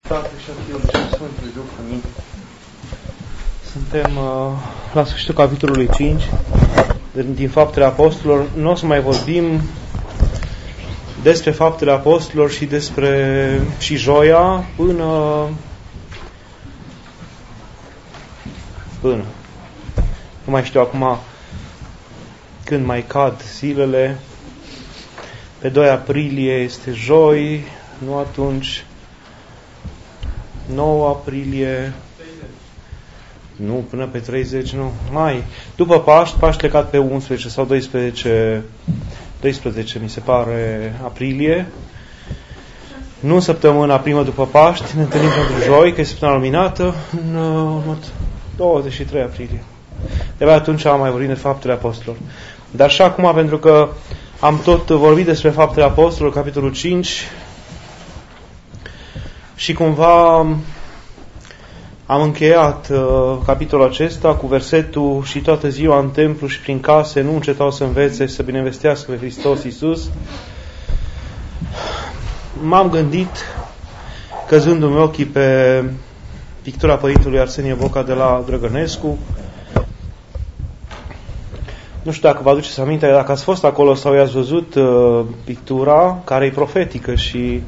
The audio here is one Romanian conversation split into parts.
Tatăl și a Fiului și a Sfântului Duh. Amin. Suntem la sfârșitul capitolului 5 din Faptele Apostolilor. Nu o să mai vorbim despre Faptele Apostolilor și despre și joia până nu mai știu acum când mai cad zilele. Pe 2 aprilie este joi, nu atunci. 9 aprilie, nu, până pe 30, nu, mai. După Paști cad pe 11 sau 12 mi se pare aprilie. Nu săptămâna primă după Paști, ne întâlnim pentru joi, că e săptămâna luminată, în 23 aprilie. De-abia atunci am mai vorbit de Faptele Apostolilor. Dar și acum, pentru că am tot vorbit despre Faptele Apostolilor, capitolul 5, și cumva am încheiat capitolul acesta cu versetul: și toată ziua în templu și prin case nu încetau să învețe și să binevestească pe Hristos Iisus. M-am gândit, căzându-mi ochii pe pictura Părintelui Arsenie Boca de la Drăgănescu. Nu știu dacă vă aduceți aminte, dacă ați fost acolo sau i-ați văzut pictura, care e profetică și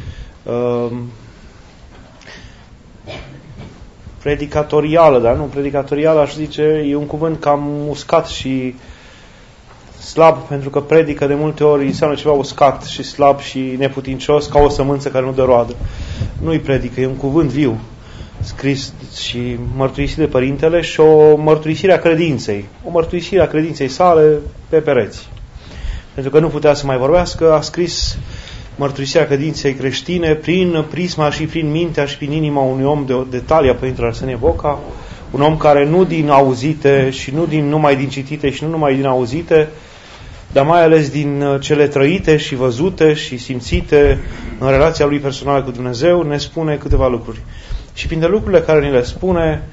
predicatorială, dar nu predicatorială, aș zice, e un cuvânt cam uscat și slab, pentru că predică de multe ori înseamnă ceva uscat și slab și neputincios, ca o sămânță care nu dă roadă. Nu-i predică, e un cuvânt viu, scris și mărturisit de Părintele și o mărturisire a credinței. O mărturisire a credinței sale pe pereți. Pentru că nu putea să mai vorbească, a scris mărturisirea credinței creștine prin prisma și prin mintea și prin inima unui om de talia Părintele Arsenie Boca, un om care nu din auzite și nu numai din citite și nu numai din auzite, dar mai ales din cele trăite și văzute și simțite în relația lui personală cu Dumnezeu, ne spune câteva lucruri. Și printre lucrurile care ni le spune,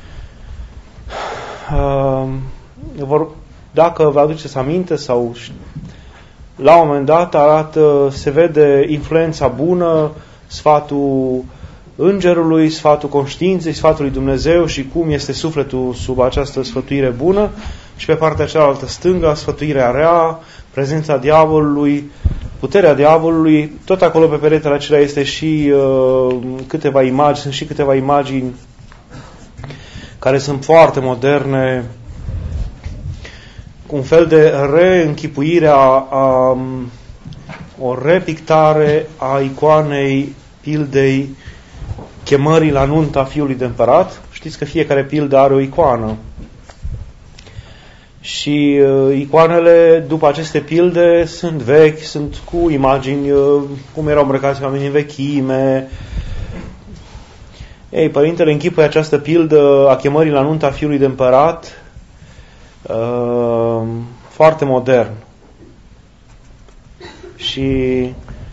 dacă vă aduceți aminte sau la un moment dat se vede influența bună, sfatul îngerului, sfatul conștiinței, sfatul lui Dumnezeu și cum este sufletul sub această sfătuire bună, și pe partea cealaltă stângă, sfătuirea rea, prezența diavolului, puterea diavolului. Tot acolo pe peretele acela este și câteva imagini, sunt și câteva imagini care sunt foarte moderne, un fel de reînchipuire o repictare a icoanei pildei chemării la nunta fiului de împărat. Știți că fiecare pildă are o icoană. Și icoanele după aceste pilde sunt vechi, sunt cu imagini cum erau îmbrăcați oamenii în vechime. Ei, Părintele închipuie această pildă a chemării la nunta fiului de împărat foarte modern și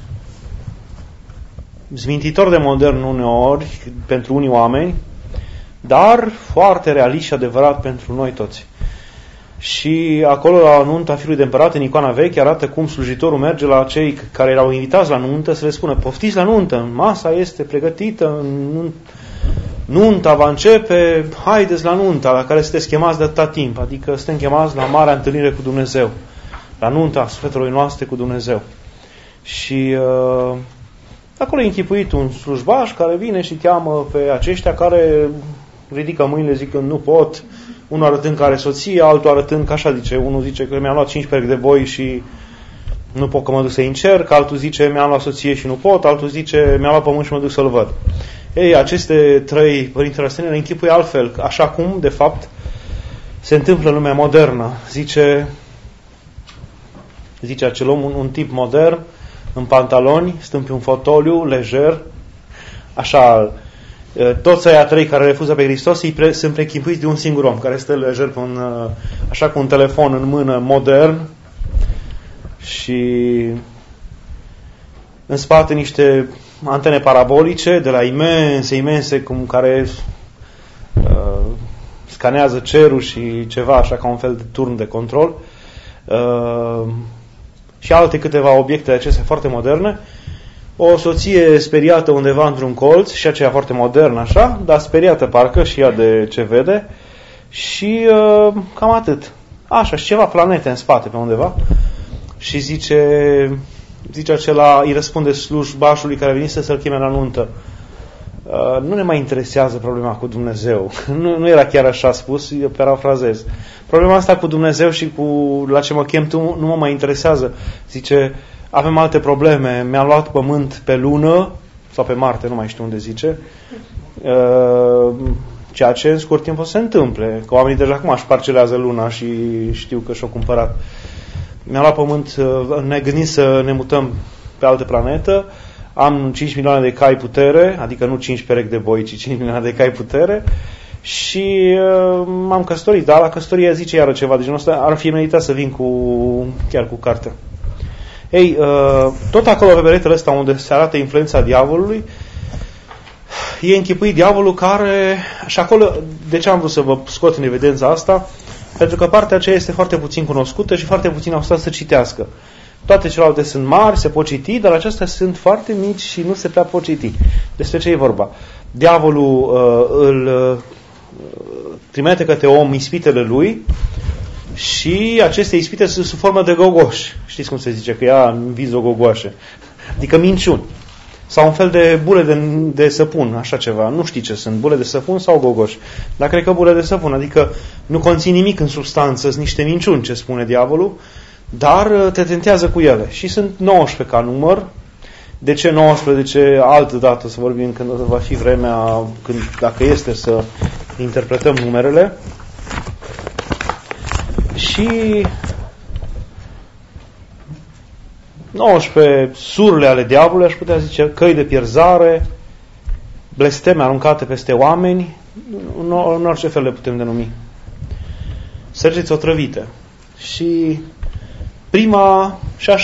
zmintitor de modern uneori pentru unii oameni, dar foarte realist și adevărat pentru noi toți. Și acolo la nunta fiului de împărat, în icoana veche, arată cum slujitorul merge la cei care erau invitați la nuntă să le spună: poftiți la nuntă, masa este pregătită, nunta va începe, haideți la nunta la care sunteți chemați de atâta timp, adică suntem chemați la marea întâlnire cu Dumnezeu, la nunta sufletului noastre cu Dumnezeu. Și acolo e închipuit un slujbaș care vine și cheamă pe aceștia care ridică mâinile zicând nu pot, unul arătând că are soție, altul arătând că așa zice, unul zice că mi-am luat 5 perechi de boi și nu pot că mă duc să încerc, altul zice mi-am luat soție și nu pot, altul zice mi-am luat pământ și mă duc să-l văd. Ei, aceste trei Părintele Arsenie le închipuie altfel, așa cum, de fapt, se întâmplă în lumea modernă. Zice acel om, un tip modern, în pantaloni, stând pe un fotoliu, lejer, așa, toți aia trei care refuză pe Hristos sunt prechipuiți de un singur om, care stă lejer pe așa cu un telefon în mână, modern, și în spate niște antene parabolice de la imense, cum care scanează cerul și ceva, așa ca un fel de turn de control, și alte câteva obiecte acestea foarte moderne. o soție speriată undeva într-un colț, și aceea foarte modern așa, dar speriată parcă și ea de ce vede, și cam atât. Așa, și ceva planete în spate pe undeva. Și zice acela, îi răspunde slujbașului care venise să-l cheme la nuntă: nu ne mai interesează problema cu Dumnezeu. Nu era chiar așa spus, eu parafrazez. Problema asta cu Dumnezeu și cu la ce mă chem tu nu mă mai interesează. Zice, avem alte probleme. Mi-a luat pământ pe lună sau pe Marte, nu mai știu unde zice. Ceea ce în scurt timp o să se întâmple. Că oamenii deja acum își parcelează luna și știu că și-o cumpărat. Mi-a luat pământ, ne gândim să ne mutăm pe altă planetă. Am 5 milioane de cai putere, adică nu 5 perechi de boi, ci 5 milioane de cai putere. Și m-am căsătorit, dar la căsătorie zice iară ceva de genul ăsta, ar fi meritat să vin chiar cu cartea. Ei, tot acolo pe peretele ăsta unde se arată influența diavolului, e închipuit diavolul care, și acolo, de ce am vrut să vă scot în evidența asta? Pentru că partea aceea este foarte puțin cunoscută și foarte puțin au stat să citească. Toate celelalte sunt mari, se pot citi, dar acestea sunt foarte mici și nu se prea pot citi. Despre ce e vorba? Diavolul îl trimite către om ispitele lui și aceste ispite sunt sub formă de gogoși. Știți cum se zice? Că ea învizi o gogoașă. Adică minciuni. Sau un fel de bule de săpun, așa ceva. Nu știi ce sunt, bule de săpun sau gogoși. Dar cred că bule de săpun. Adică nu conțin nimic în substanță, sunt niște minciuni, ce spune diavolul, dar te tentează cu ele. Și sunt 19 ca număr. De ce 19? Altă dată să vorbim când va fi vremea, dacă este să interpretăm numerele. Și 19 surle ale diavolului, aș putea zice, căi de pierzare, blesteme aruncate peste oameni, în orice fel le putem denumi. Săgeți otrăvite. Și prima,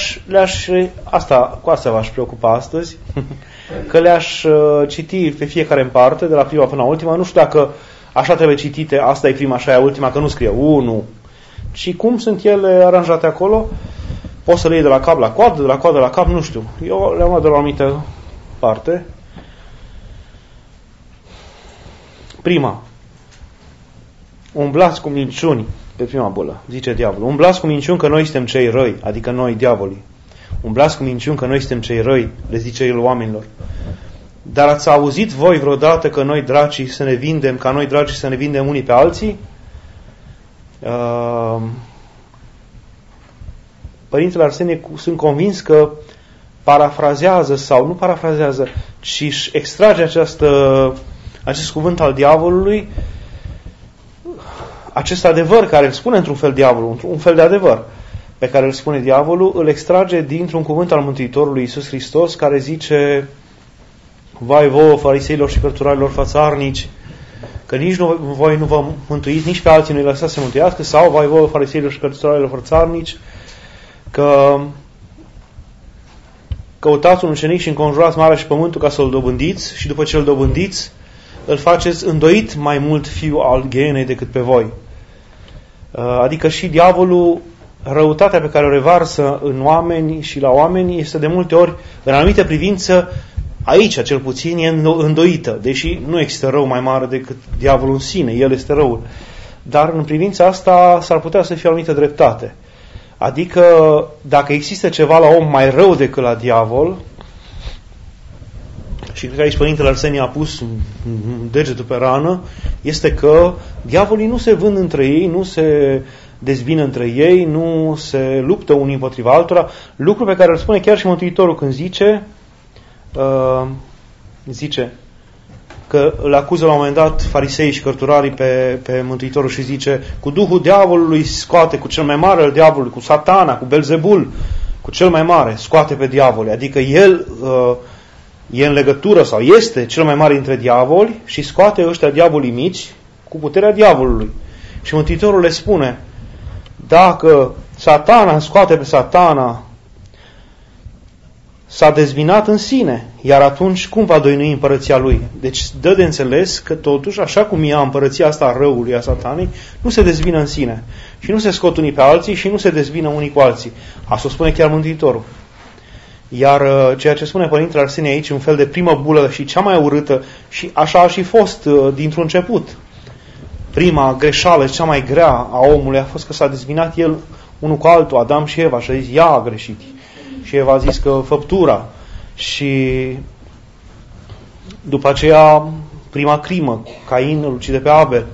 cu asta v-aș preocupa astăzi, că le-aș citi pe fiecare în parte, de la prima până la ultima. Nu știu dacă așa trebuie citite, asta e prima, așa e ultima, că nu scrie 1, ci cum sunt ele aranjate acolo. Poți să le iei de la cap la coadă, de la coadă la cap, nu știu. Eu le-am luat de la o anumită parte. Prima. Umblați cu minciuni, pe prima bulă, zice diavolul. Umblați cu minciuni că noi suntem cei răi, adică noi, diavolii. Umblați cu minciuni că noi suntem cei răi, le zice el oamenilor. Dar ați auzit voi vreodată că noi dracii să ne vindem, ca noi dracii să ne vindem unii pe alții? Părintele Arsenie, sunt convins că parafrazează, sau nu parafrazează, ci își extrage acest cuvânt al diavolului, acest adevăr care îl spune într-un fel diavolul, un fel de adevăr pe care îl spune diavolul, îl extrage dintr-un cuvânt al Mântuitorului Iisus Hristos, care zice: vai vouă, fariseilor și cărturarilor fățarnici, că nici voi nu vă mântuiți, nici pe alții nu-i lăsați să mântuiască, sau vai vouă, fariseilor și cărturarilor fățarnici, că căutați un ucenic și înconjurați marea și pământul ca să-l dobândiți, și după ce îl dobândiți, îl faceți îndoit mai mult fiu al ghenei decât pe voi. Adică și diavolul, răutatea pe care o revarsă în oameni și la oameni este de multe ori, în anumite privință, aici cel puțin e îndoită, deși nu există rău mai mare decât diavolul în sine, el este răul. Dar în privința asta s-ar putea să fie o anumită dreptate. Adică, dacă există ceva la om mai rău decât la diavol, și cred că aici Părintele Arsenie a pus degetul pe rană, este că diavolii nu se vând între ei, nu se dezbină între ei, nu se luptă unii împotriva altora, lucru pe care îl spune chiar și Mântuitorul când zice că îl acuză la un moment dat farisei și cărturarii pe Mântuitorul și zice: cu duhul diavolului scoate, cu cel mai mare al diavolului, cu Satana, cu Belzebul, cu cel mai mare, scoate pe diavoli. Adică el e în legătură sau este cel mai mare dintre diavoli și scoate ăștia diavolii mici cu puterea diavolului. Și Mântuitorul le spune: dacă Satana scoate pe Satana, s-a dezbinat în sine, iar atunci cum va dăinui împărăția lui? Deci dă de înțeles că totuși, așa cum ea împărăția asta a răului, a Satanei, nu se dezbină în sine. Și nu se scot unii pe alții și nu se dezbină unii cu alții. Asta o spune chiar Mântuitorul. Iar ceea ce spune Părintele Arsenie aici, un fel de primă bulă și cea mai urâtă, și așa a și fost dintr-un început. Prima greșeală, cea mai grea a omului a fost că s-a dezbinat el unul cu altul, Adam și Eva, și a zis, ea a greșit. Și Eva a zis că făptura. Și după aceea, prima crimă, Cain îl ucide pe Abel.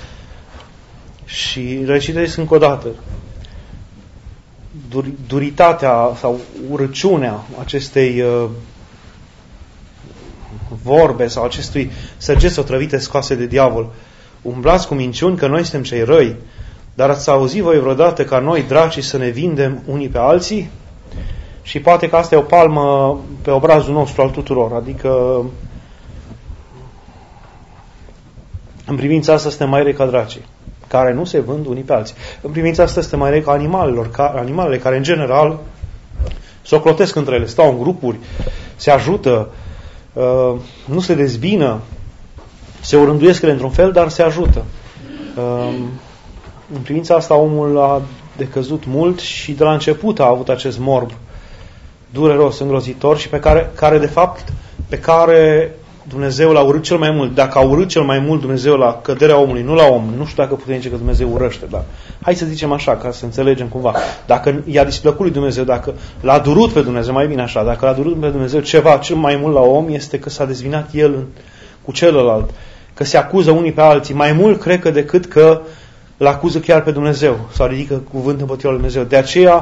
Și recitesc încă o dată. Duritatea sau urăciunea acestei vorbe sau acestui săgeți otrăvite scoase de diavol. Umblați cu minciuni că noi suntem cei răi, dar ați auzit voi vreodată ca noi, dracii, să ne vindem unii pe alții? Și poate că asta e o palmă pe obrazul nostru al tuturor, adică în privința asta suntem mai răi ca dracii, care nu se vând unii pe alții. În privința asta suntem mai răi ca animalele care în general se ocrotesc între ele, stau în grupuri, se ajută, nu se dezbină, se orânduiesc ele într-un fel, dar se ajută. În privința asta omul a decăzut mult și de la început a avut acest morb dureros, îngrozitor și pe care Dumnezeu l-a urât cel mai mult. Dacă a urât cel mai mult Dumnezeu la căderea omului, nu la om, nu știu dacă putem zice că Dumnezeu urăște, dar hai să zicem așa, ca să înțelegem cumva. Dacă i-a displăcut lui Dumnezeu, dacă l-a durut pe Dumnezeu, mai bine așa, dacă l-a durut pe Dumnezeu ceva cel mai mult la om, este că s-a dezvinat el cu celălalt, că se acuză unii pe alții, mai mult cred că decât că l-acuză chiar pe Dumnezeu, sau ridică cuvânt împotriva lui Dumnezeu. De aceea,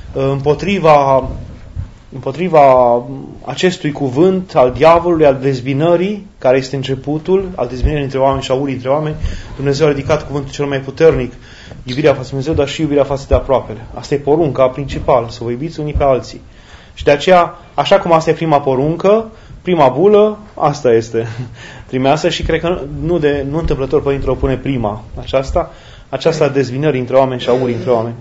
împotriva acestui cuvânt al diavolului, al dezbinării, care este începutul, al dezbinării între oameni și a urii între oameni, Dumnezeu a ridicat cuvântul cel mai puternic, iubirea față de Dumnezeu, dar și iubirea față de aproapele. Asta e porunca principal, să vă iubiți unii pe alții. Și de aceea, așa cum asta e prima poruncă, prima bulă, asta este primeasă și cred că nu întâmplător Părintele o pune prima aceasta dezbinării între oameni și a urii între oameni.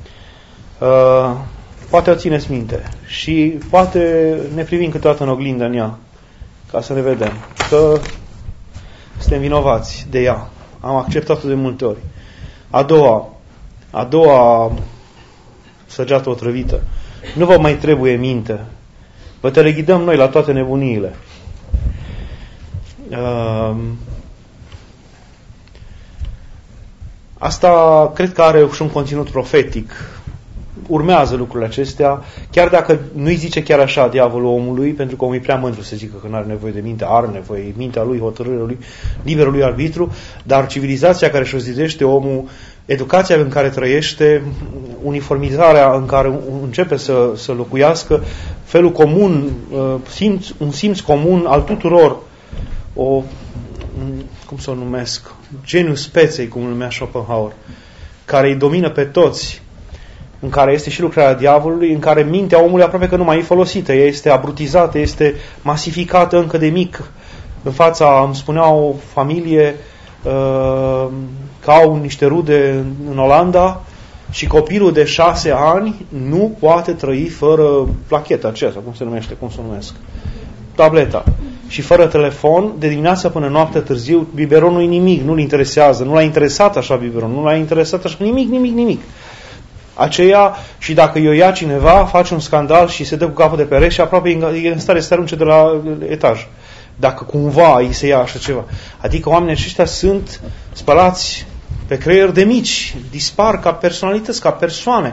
Poate o țineți minte și poate ne privim câteodată în oglindă în ea, ca să ne vedem că suntem vinovați de ea. Am acceptat-o de multe ori. A doua săgeată otrăvită. Nu vă mai trebuie minte. Vă teleghidăm noi la toate nebuniile. Asta cred că are și un conținut profetic. Urmează lucrurile acestea, chiar dacă nu-i zice chiar așa diavolul omului, pentru că omul e prea mândru să zică că nu are nevoie de minte, are nevoie, mintea lui, hotărârea lui, liberul lui arbitru, dar civilizația care și-o zidește omul, educația în care trăiește, uniformizarea în care începe să locuiască, felul comun, un simț comun al tuturor, cum să o numesc, genius speței, cum îl numea Schopenhauer, care îi domină pe toți, în care este și lucrarea diavolului, în care mintea omului aproape că nu mai e folosită, ea este abrutizată, este masificată încă de mic. În fața, îmi spunea o familie că au niște rude în Olanda și copilul de 6 ani nu poate trăi fără placheta aceea, cum se numește, cum se numesc, tableta. Și fără telefon, de dimineața până noaptea târziu, biberonul e nimic, nu-l interesează, nu l-a interesat așa biberonul, nu l-a interesat așa nimic. Aceea, și dacă i-o ia cineva, face un scandal și se dă cu capul de pereți și aproape e în stare să se arunce de la etaj. Dacă cumva îi se ia așa ceva. Adică oamenii aceștia sunt spălați pe creier de mici, dispar ca personalități, ca persoane.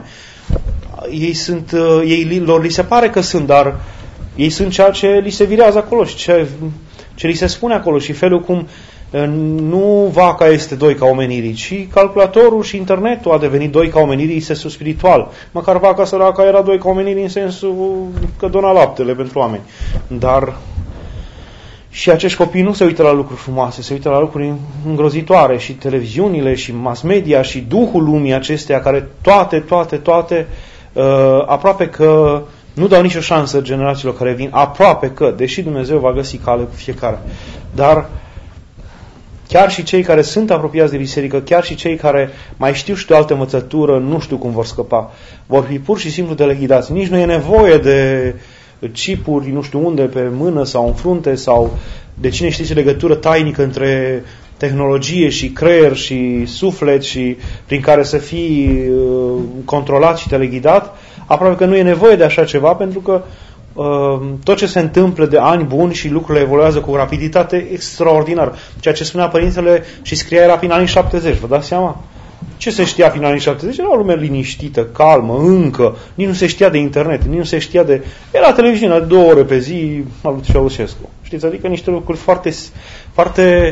Lor li se pare că sunt, dar ei sunt ceea ce li se virează acolo și ce li se spune acolo și felul cum nu vaca este doi ca omenirii, ci calculatorul și internetul a devenit doi ca omenirii în sensul spiritual. Măcar vaca săraca era doi ca omenirii în sensul că dona laptele pentru oameni. Dar și acești copii nu se uită la lucruri frumoase, se uită la lucruri îngrozitoare și televiziunile și mass media și duhul lumii acestea care toate aproape că nu dau nicio șansă generațiilor care vin, aproape că, deși Dumnezeu va găsi cale cu fiecare. Dar chiar și cei care sunt apropiați de biserică, chiar și cei care mai știu și de o altă învățătură, nu știu cum vor scăpa. Vor fi pur și simplu teleghidați. Nici nu e nevoie de chipuri, nu știu unde, pe mână sau în frunte, sau de cine știe ce legătură tainică între tehnologie și creier și suflet și prin care să fii controlat și teleghidat. Aproape că nu e nevoie de așa ceva, pentru că tot ce se întâmplă de ani buni și lucrurile evoluează cu o rapiditate extraordinară. Ceea ce spunea părintele și scria era prin anii 70, vă dați seama? Ce se știa prin anii 70? Era o lume liniștită, calmă, încă. Nici nu se știa de internet, nici nu se știa de... Era televiziunea 2 ore pe zi al lui Ceaușescu. Știți? Adică niște lucruri foarte, foarte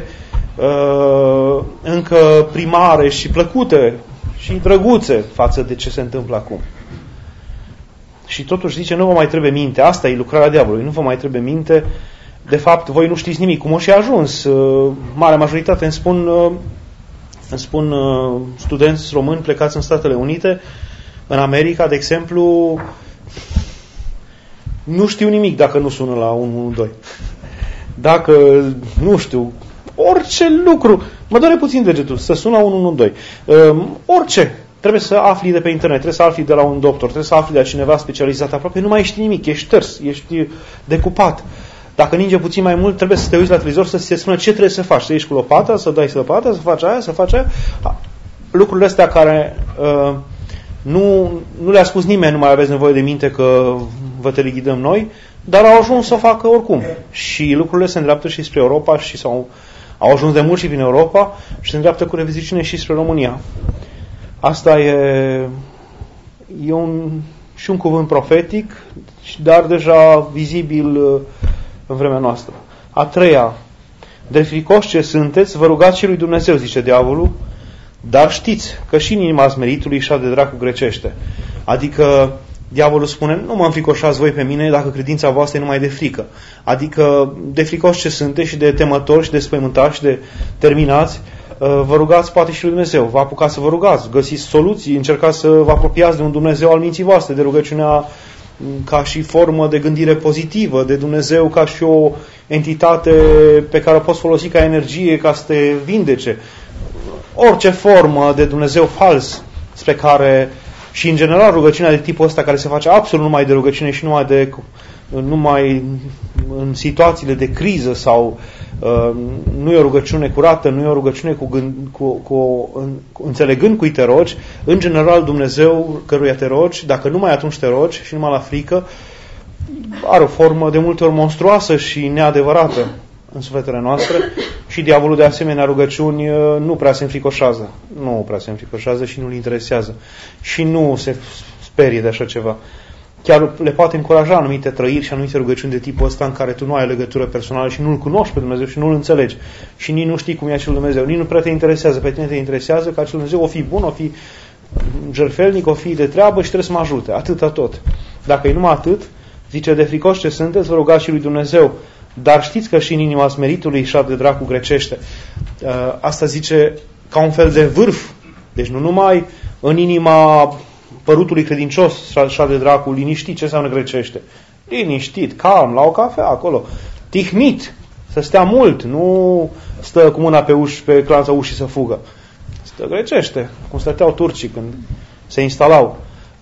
încă primare și plăcute și drăguțe față de ce se întâmplă acum. Și totuși zice, nu vă mai trebuie minte. Asta e lucrarea diavolului, nu vă mai trebuie minte. De fapt, voi nu știți nimic. Cum o și ajuns. Marea majoritate îmi spun studenți români plecați în Statele Unite, în America, de exemplu, nu știu nimic dacă nu sună la 112. Dacă, nu știu, orice lucru, mă doare puțin degetul, să sună la 112. Orice. Trebuie să afli de pe internet, trebuie să afli de la un doctor, trebuie să afli de la cineva specializat aproape, nu mai știi nimic, ești tărs, ești decupat. Dacă ninge puțin mai mult, trebuie să te uiți la televizor să se spună ce trebuie să faci. Să ieși cu lopata, să dai lopata, să faci aia, să faci aia. Lucrurile astea care nu le-a spus nimeni, nu mai aveți nevoie de minte că vă teleghidăm noi, dar au ajuns să o facă oricum. Și lucrurile se îndreaptă și spre Europa și au ajuns de mult și prin Europa și se îndreaptă cu reviziciune și spre România. Asta e și un cuvânt profetic, dar deja vizibil în vremea noastră. A treia, de fricoși ce sunteți, vă rugați și lui Dumnezeu, zice diavolul, dar știți că și în inima smeritului și de dracu grecește. Adică diavolul spune, nu mă înfricoșați voi pe mine dacă credința voastră e numai de frică. Adică de fricoși ce sunteți și de temători și de spăimântați și de terminați, vă rugați poate și lui Dumnezeu. Vă apucați să vă rugați, găsiți soluții, încercați să vă apropiați de un Dumnezeu al minții voastre, de rugăciunea ca și formă de gândire pozitivă, de Dumnezeu ca și o entitate pe care o poți folosi ca energie ca să te vindece. Orice formă de Dumnezeu fals spre care, și în general rugăciunea de tipul ăsta care se face absolut numai de rugăciune și numai în situațiile de criză sau nu e o rugăciune curată, nu e o rugăciune înțelegând cui te rogi, în general Dumnezeu căruia te rogi, dacă numai atunci te rogi și numai la frică, are o formă de multe ori monstruoasă și neadevărată în sufletele noastre și diavolul de asemenea rugăciuni nu prea se înfricoșează. Nu prea se înfricoșează și nu-l interesează. Și nu se sperie de așa ceva. Chiar le poate încuraja anumite trăiri și anumite rugăciuni de tipul ăsta în care tu nu ai legătură personală și nu-L cunoști pe Dumnezeu și nu-L înțelegi. Și nici nu știi cum e acel Dumnezeu. Nici nu prea te interesează. Pe tine te interesează că acel Dumnezeu o fi bun, o fi jertfelnic, o fi de treabă și trebuie să mă ajute. Atâta tot. Dacă e numai atât, zice, de fricoși ce sunteți, vă rugați și lui Dumnezeu. Dar știți că și în inima smeritului și de dracu grecește. Asta zice ca un fel de vârf. Deci nu numai în inima părutului credincios și de dracu, liniștit, ce înseamnă grecește? Liniștit, calm, la o cafea acolo, tihnit, să stea mult, nu stă cu mâna pe uși, pe clanța ușii să fugă. Stă grecește, cum stăteau turcii când se instalau.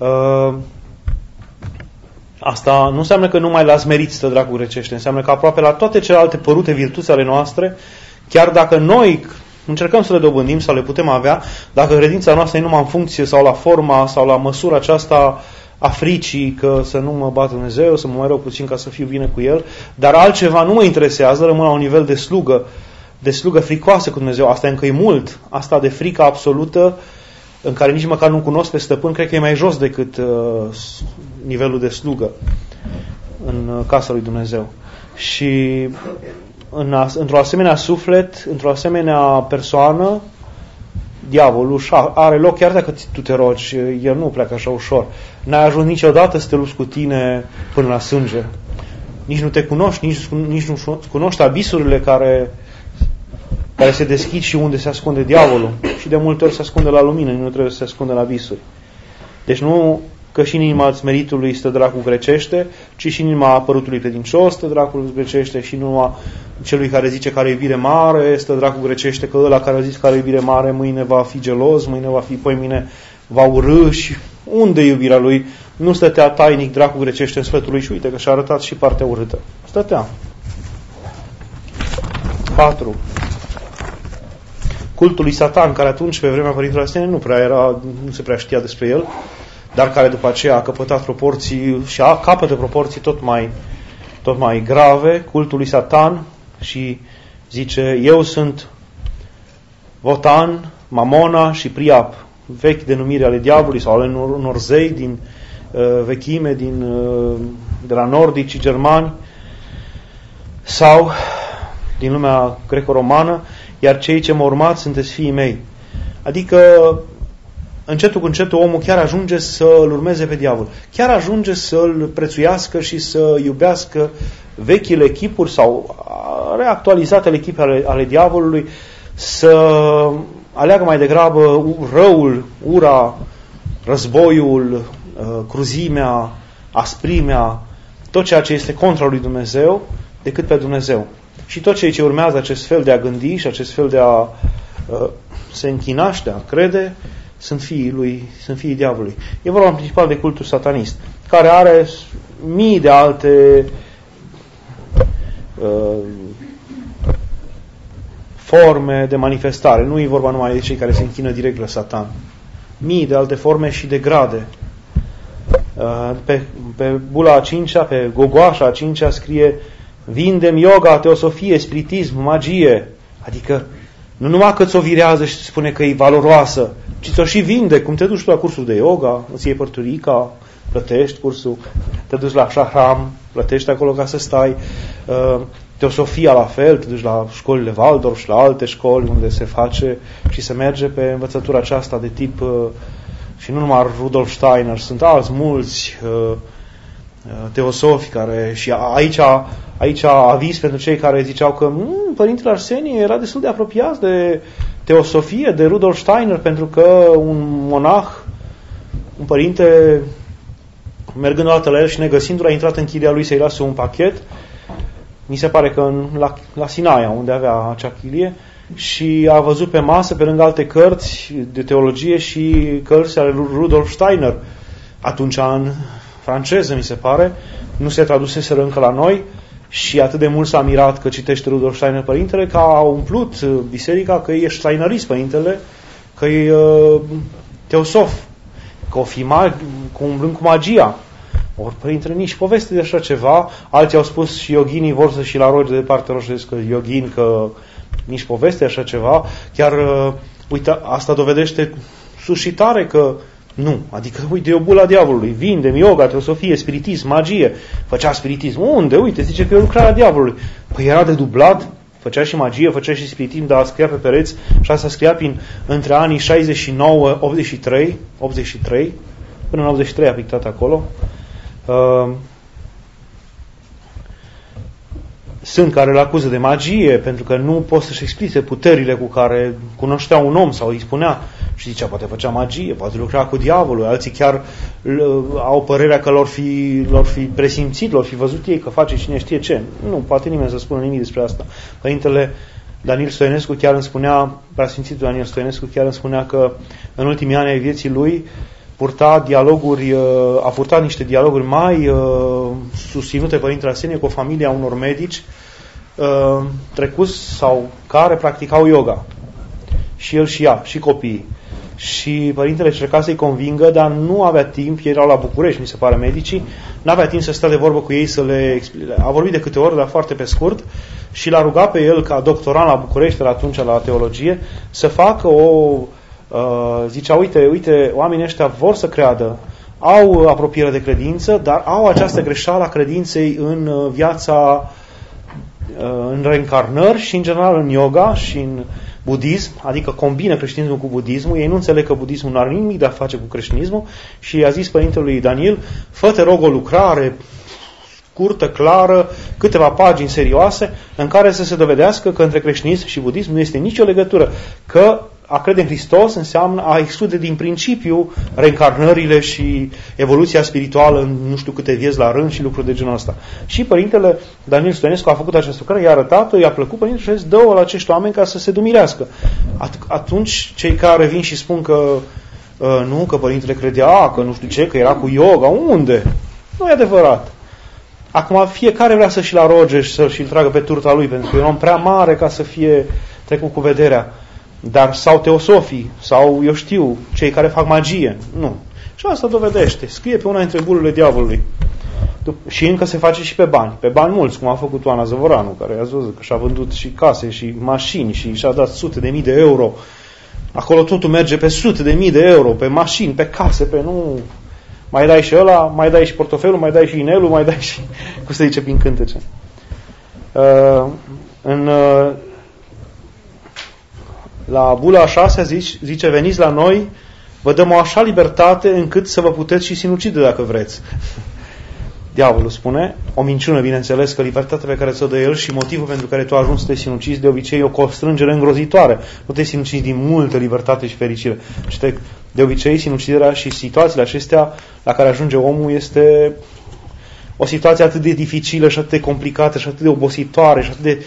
Asta nu înseamnă că numai la smerit stă dracu grecește, înseamnă că aproape la toate celelalte părute virtuți ale noastre, chiar dacă noi încercăm să le dobândim sau le putem avea, dacă credința noastră e numai în funcție sau la forma sau la măsura aceasta a fricii, că să nu mă bată Dumnezeu, să mă mai rog puțin ca să fiu bine cu El, dar altceva nu mă interesează, rămân la un nivel de slugă fricoasă cu Dumnezeu. Asta încă e mult, asta de frică absolută, în care nici măcar nu cunosc pe stăpân, cred că e mai jos decât nivelul de slugă în casa lui Dumnezeu. Și într-o asemenea suflet, într-o asemenea persoană, diavolul are loc, chiar dacă tu te rogi, el nu pleacă așa ușor. N-ai ajuns niciodată să te lupți cu tine până la sânge. Nici nu te cunoști, nici nu cunoști abisurile care se deschid și unde se ascunde diavolul. Și de multe ori se ascunde la lumină, nu trebuie să se ascunde la abisuri. Deci nu că și în inima smeritului stă dracul grecește, ci și în inima părutului credincios stă dracul grecește, și în inima celui care zice că are iubire mare stă dracul grecește, că ăla care a zis că are iubire mare mâine va fi gelos, mâine va fi, poimine va urâ. Și unde e iubirea lui? Nu stătea tainic dracul grecește în sfătul lui și uite că și-a arătat și partea urâtă. Stătea. 4. Cultul lui Satan, care atunci, pe vremea Părintelui Arsenie, nu se prea știa despre el, dar care după aceea a căpătat proporții și capătă proporții tot mai grave, cultul lui Satan, și zice: eu sunt Wotan, Mamona și Priap, vechi denumiri ale diavolului sau ale unor zei din vechime, de la nordicii germani sau din lumea greco-romană, iar cei ce mă urmați sunteți fiii mei. Adică încetul cu încetul omul chiar ajunge să-l urmeze pe diavol. Chiar ajunge să-l prețuiască și să iubească vechile chipuri sau reactualizatele echipe ale diavolului, să aleagă mai degrabă răul, ura, războiul, cruzimea, asprimea, tot ceea ce este contra lui Dumnezeu, decât pe Dumnezeu. Și tot cei ce urmează acest fel de a gândi și acest fel de a se închina și de a crede, sunt fiii diavolului. E vorba în principal de cultul satanist, care are mii de alte forme de manifestare. Nu e vorba numai de cei care se închină direct la Satan. Mii de alte forme și de grade. Pe bula a 5-a, pe gogoașa a 5-a scrie: vindem yoga, teosofie, spiritism, magie. Adică nu numai că ți-o virează și spune că e valoroasă, ci ți-o și vinde. Cum te duci la cursul de yoga, îți iei părturica, plătești cursul, te duci la shahram, plătești acolo ca să stai. Teosofia la fel, te duci la școlile Waldorf și la alte școli unde se face și se merge pe învățătura aceasta de tip, și nu numai Rudolf Steiner, sunt alți mulți teosofi care, și aici aviz pentru cei care ziceau că Părintele Arsenie era destul de apropiat de teosofie, de Rudolf Steiner, pentru că un monah, un părinte, mergând o dată la el și negăsindu-l, a intrat în chilia lui să-i lasă un pachet, mi se pare că la Sinaia, unde avea acea chilie, și a văzut pe masă, pe lângă alte cărți de teologie, și cărți ale lui Rudolf Steiner, atunci în franceză, mi se pare, nu se traduseseră încă la noi, și atât de mult s-a mirat că citește Rudolf Steiner părintele, că a umplut biserica că e steinerist părintele, că e teosof, că o fi umblând cu magia. Ori părintele nici poveste de așa ceva. Alții au spus și yoghinii vor să și la rogi de partea roșesc că yoghin, că nici poveste de așa ceva. Chiar, uite, asta dovedește sus și tare că nu. Adică, uite, e o bula diavolului. Vindem yoga, teosofie, spiritism, magie. Făcea spiritism. Unde? Uite, zice că e o lucrare a diavolului. Păi era de dublat. Făcea și magie, făcea și spiritism, dar scria pe pereți, și asta scria între anii 69-83, până în 83 a pictat acolo. Sunt care îl acuză de magie, pentru că nu pot să-și explice puterile cu care cunoștea un om sau îi spunea, și zicea, poate făcea magie, poate lucra cu diavolul. Alții chiar au părerea că l-or fi presimțit, l-or fi văzut ei că face cine știe ce. Nu, poate nimeni să spună nimic despre asta. Părintele Daniel Stoienescu chiar îmi spunea, preasfințitul Daniel Stoienescu chiar îmi spunea că în ultimii ani ai vieții lui a purtat niște dialoguri mai susținute Părintele Arsenie cu o familie a unor medici trecuți sau care practicau yoga. Și el și ea, și copiii. Și părintele încerca să-i convingă, dar nu avea timp, ei erau la București, mi se pare, medicii, n-avea timp să stea de vorbă cu ei să le explice. A vorbit de câte ori, dar foarte pe scurt, și l-a rugat pe el, ca doctorand la București, atunci la teologie, să facă zicea, uite, oamenii ăștia vor să creadă, au apropiere de credință, dar au această greșeală a credinței în viața, în reîncarnări și în general în yoga și în budism, adică combină creștinismul cu budismul. Ei nu înțeleg că budismul nu are nimic de a face cu creștinismul și i-a zis părintelui Daniel, fă-te rog o lucrare scurtă, clară, câteva pagini serioase, în care să se dovedească că între creștinism și budism nu este nicio legătură, că a crede în Hristos înseamnă a exclude din principiu reîncarnările și evoluția spirituală în nu știu câte vieți la rând și lucruri de genul ăsta. Și părintele Daniel Stoienescu a făcut această lucrare, i-a arătat-o, i-a plăcut părintele și a zis, dă-o la acești oameni ca să se dumirească. Atunci cei care vin și spun că nu, că părintele credea, că nu știu ce, că era cu yoga, unde? Nu e adevărat. Acum fiecare vrea să și-l aroge și să-și-l tragă pe turta lui, pentru că e un om prea mare ca să fie trecut cu vederea. Dar sau teosofii, sau eu știu, cei care fac magie, nu. Și asta dovedește. Scrie pe una dintre bulurile diavolului. Și încă se face și pe bani. Pe bani mulți, cum a făcut Oana Zăvoranu, care a văzut că și-a vândut și case și mașini și și-a dat sute de mii de euro. Acolo totul merge pe sute de mii de euro, pe mașini, pe case, pe nu... Mai dai și ăla, mai dai și portofelul, mai dai și inelul, mai dai și... Cum se zice prin cântece. La bula a 6-a zice, veniți la noi, vă dăm o așa libertate încât să vă puteți și sinucide dacă vreți. Diavolul spune, o minciună, bineînțeles, că libertatea pe care ți-o dă el și motivul pentru care tu ajungi să te sinucizi de obicei e o constrângere îngrozitoare. Nu te sinucizi din multă libertate și fericire. De obicei, sinuciderea și situațiile acestea la care ajunge omul este o situație atât de dificilă și atât de complicată și atât de obositoare și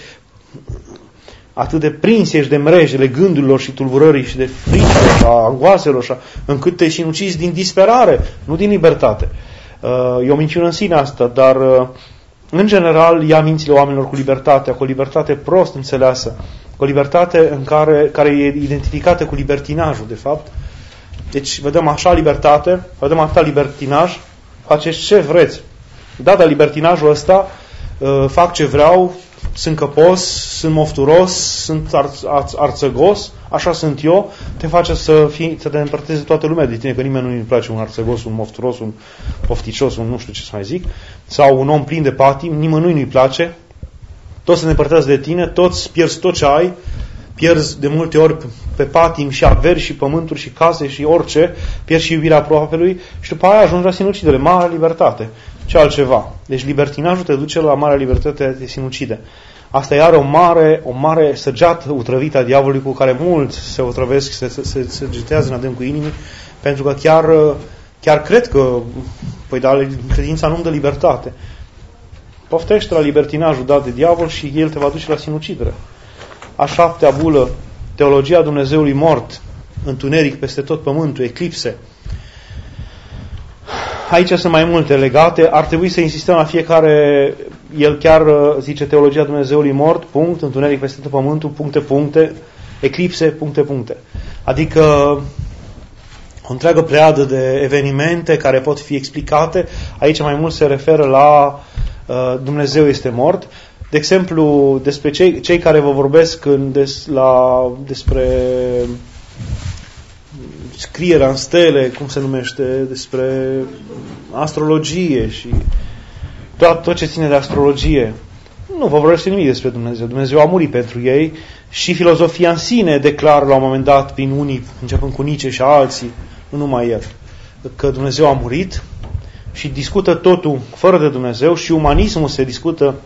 atât de prinse și de mrejele gândurilor și tulburării și de frică și a angoaselor, încât te sinucizi din disperare, nu din libertate. E o minciună în sine asta, dar în general ia mințile oamenilor cu libertatea, cu o libertate prost înțeleasă, cu o libertate care e identificată cu libertinajul, de fapt. Deci vedem așa libertate, vedem atâta libertinaj, faceți ce vreți. Da, dar libertinajul ăsta, fac ce vreau, sunt căpos, sunt mofturos, sunt arțăgos, așa sunt eu, te face să te împărteze toată lumea de tine, că nimeni nu-i place un arțăgos, un mofturos, un pofticios, un nu știu ce să mai zic, sau un om plin de patim, nimănui nu-i place, toți se împărtează de tine, toți pierzi tot ce ai, pierzi de multe ori pe patim și averi și pământuri și case și orice, pierzi și iubirea aproapelui și după aia ajungi la sinucidere, mare libertate. Ce altceva. Deci libertinajul te duce la marea libertate de a te sinucide. Asta iar o mare săgeată utrăvită a diavolului cu care mulți se utrăvesc, se săgetează în adâncul inimii, pentru că chiar cred că credința nu-mi dă libertate. Poftește la libertinajul dat de diavol și el te va duce la sinucidere. A 7-a bulă, teologia Dumnezeului mort, întuneric peste tot pământul, eclipse. Aici sunt mai multe legate, ar trebui să insistăm la fiecare, el chiar zice teologia Dumnezeului mort, punct, întuneric peste tot pământul, puncte, eclipse, puncte. Adică o întreagă pleiadă de evenimente care pot fi explicate, aici mai mult se referă la Dumnezeu este mort. De exemplu, despre cei care vă vorbesc despre scrierea în stele, cum se numește, despre astrologie și tot ce ține de astrologie. Nu vă vorbește nimic despre Dumnezeu. Dumnezeu a murit pentru ei și filozofia în sine declară la un moment dat prin unii, începând cu Nietzsche și alții, nu numai el, că Dumnezeu a murit și discută totul fără de Dumnezeu și umanismul se discută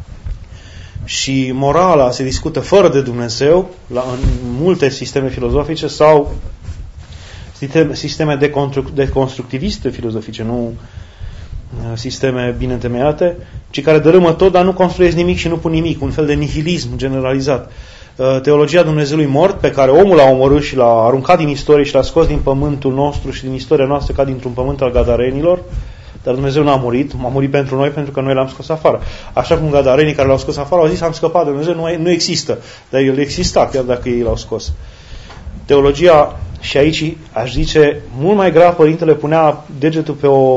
și morala se discută fără de Dumnezeu în multe sisteme filozofice sau sisteme deconstructiviste filozofice, nu sisteme bine întemeiate, ci care dărâmă tot, dar nu construiesc nimic și nu pun nimic, un fel de nihilism generalizat. Teologia Dumnezeului mort, pe care omul l-a omorât și l-a aruncat din istorie și l-a scos din pământul nostru și din istoria noastră ca dintr-un pământ al gadarenilor, dar Dumnezeu n-a murit, a murit pentru noi pentru că noi l-am scos afară. Așa cum gadarenii care l-au scos afară au zis, am scăpat de Dumnezeu, nu există, dar el exista chiar dacă ei l-au scos. Teologia, și aici aș zice, mult mai grav, Părintele punea degetul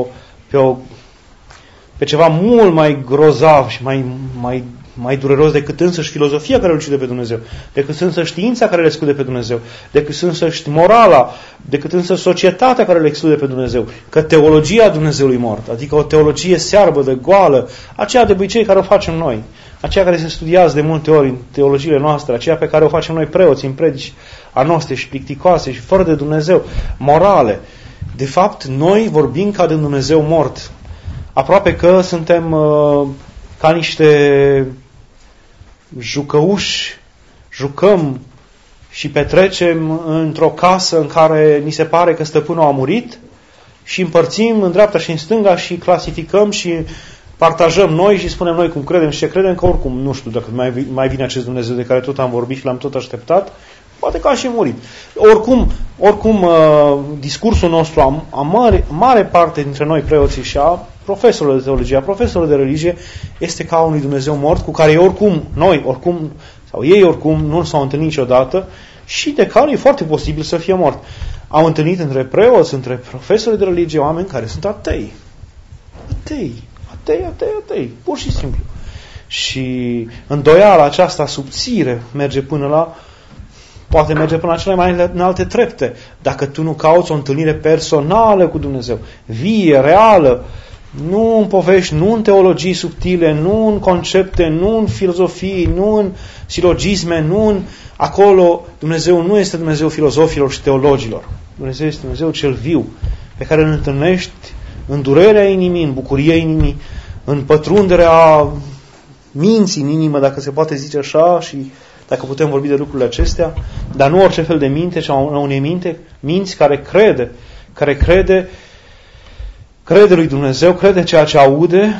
pe ceva mult mai grozav și mai dureros decât însăși filozofia care îl ucide pe Dumnezeu, decât însăși știința care le exclude pe Dumnezeu, decât însăși morala, decât însăși societatea care le exclude pe Dumnezeu. Că teologia Dumnezeului mort, adică o teologie searbă, de goală, aceea de obicei care o facem noi, aceea care se studiază de multe ori în teologiile noastre, aceea pe care o facem noi preoți în predici a noastre și plicticoase și fără de Dumnezeu, morale. De fapt, noi vorbim ca de Dumnezeu mort. Aproape că suntem ca niște jucăuși, jucăm și petrecem într-o casă în care ni se pare că stăpânul a murit și împărțim în dreapta și în stânga și clasificăm și partajăm noi și spunem noi cum credem și ce credem, că oricum nu știu dacă mai vine acest Dumnezeu de care tot am vorbit și l-am tot așteptat, poate că a și murit. Oricum discursul nostru a mare parte dintre noi preoții și a profesorilor de teologie, a profesorilor de religie, este ca unui Dumnezeu mort cu care ei oricum nu s-au întâlnit niciodată și de care e foarte posibil să fie mort. Am întâlnit între preoți, între profesori de religie, oameni care sunt atei. Atei, pur și simplu. Și îndoiala aceasta subțire merge până la, poate merge până la cele mai înalte trepte. Dacă tu nu cauți o întâlnire personală cu Dumnezeu, vie, reală, nu în povești, nu în teologii subtile, nu în concepte, nu în filozofii, nu în silogisme, nu în... Acolo Dumnezeu nu este Dumnezeu filozofilor și teologilor. Dumnezeu este Dumnezeu cel viu, pe care îl întâlnești în durerea inimii, în bucuria inimii, în pătrunderea minții în inimă, dacă se poate zice așa, și dacă putem vorbi de lucrurile acestea, dar nu orice fel de minte, ci unei minți care crede lui Dumnezeu, crede ceea ce aude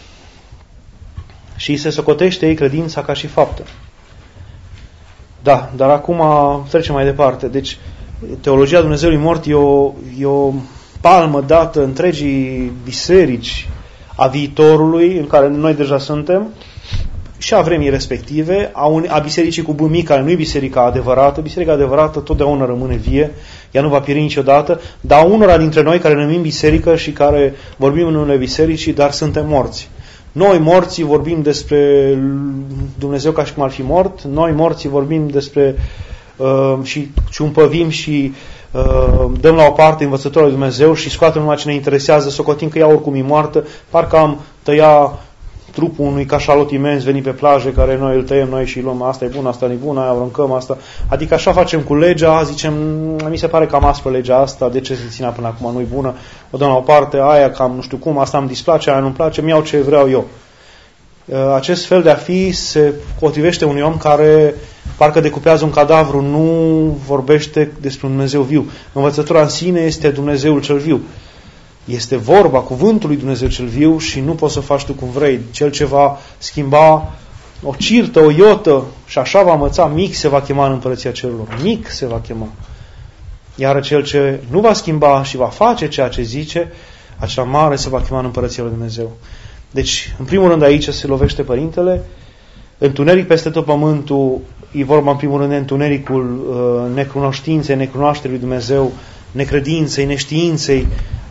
și se socotește ei credința ca și faptă. Da, dar acum trecem mai departe. Deci, teologia Dumnezeului mort e o palmă dată întregii biserici a viitorului, în care noi deja suntem, și a vremii respective, a bisericii cu B mic, care nu e biserica adevărată. Biserica adevărată totdeauna rămâne vie, ea nu va pieri niciodată, dar unora dintre noi care ne numim biserică și care vorbim în numele bisericii, dar suntem morți. Noi morții vorbim despre Dumnezeu ca și cum ar fi mort, noi morții vorbim despre și ciumpăvim și dăm la o parte învățătorul lui Dumnezeu și scoatem numai ce ne interesează, socotim că ea oricum e moartă, parcă am tăia trupul unui cașalot imens venit pe plajă, care noi îl tăiem noi și îl luăm, asta e bună, asta nu e bună, aia aruncăm, asta. Adică așa facem cu legea, zicem, mi se pare cam aspră legea asta, de ce se ținea până acum, nu e bună, o dăm la o parte, aia cam nu știu cum, asta îmi displace, aia nu-mi place, mi-iau ce vreau eu. Acest fel de a fi se potrivește unui om care parcă decupează un cadavru, nu vorbește despre un Dumnezeu viu. Învățătura în sine este Dumnezeul cel viu. Este vorba cuvântul lui Dumnezeu cel viu și nu poți să faci tu cum vrei. Cel ce va schimba o cirtă, o iotă și așa va învăța, mic se va chema în împărăția cerurilor. Mic se va chema. Iar cel ce nu va schimba și va face ceea ce zice, acela mare se va chema în împărăția lui Dumnezeu. Deci, în primul rând aici se lovește Părintele, întuneric peste tot pământul, e vorba în primul rând de întunericul necunoștinței, necunoașterii lui Dumnezeu, necredinței, neștiinței,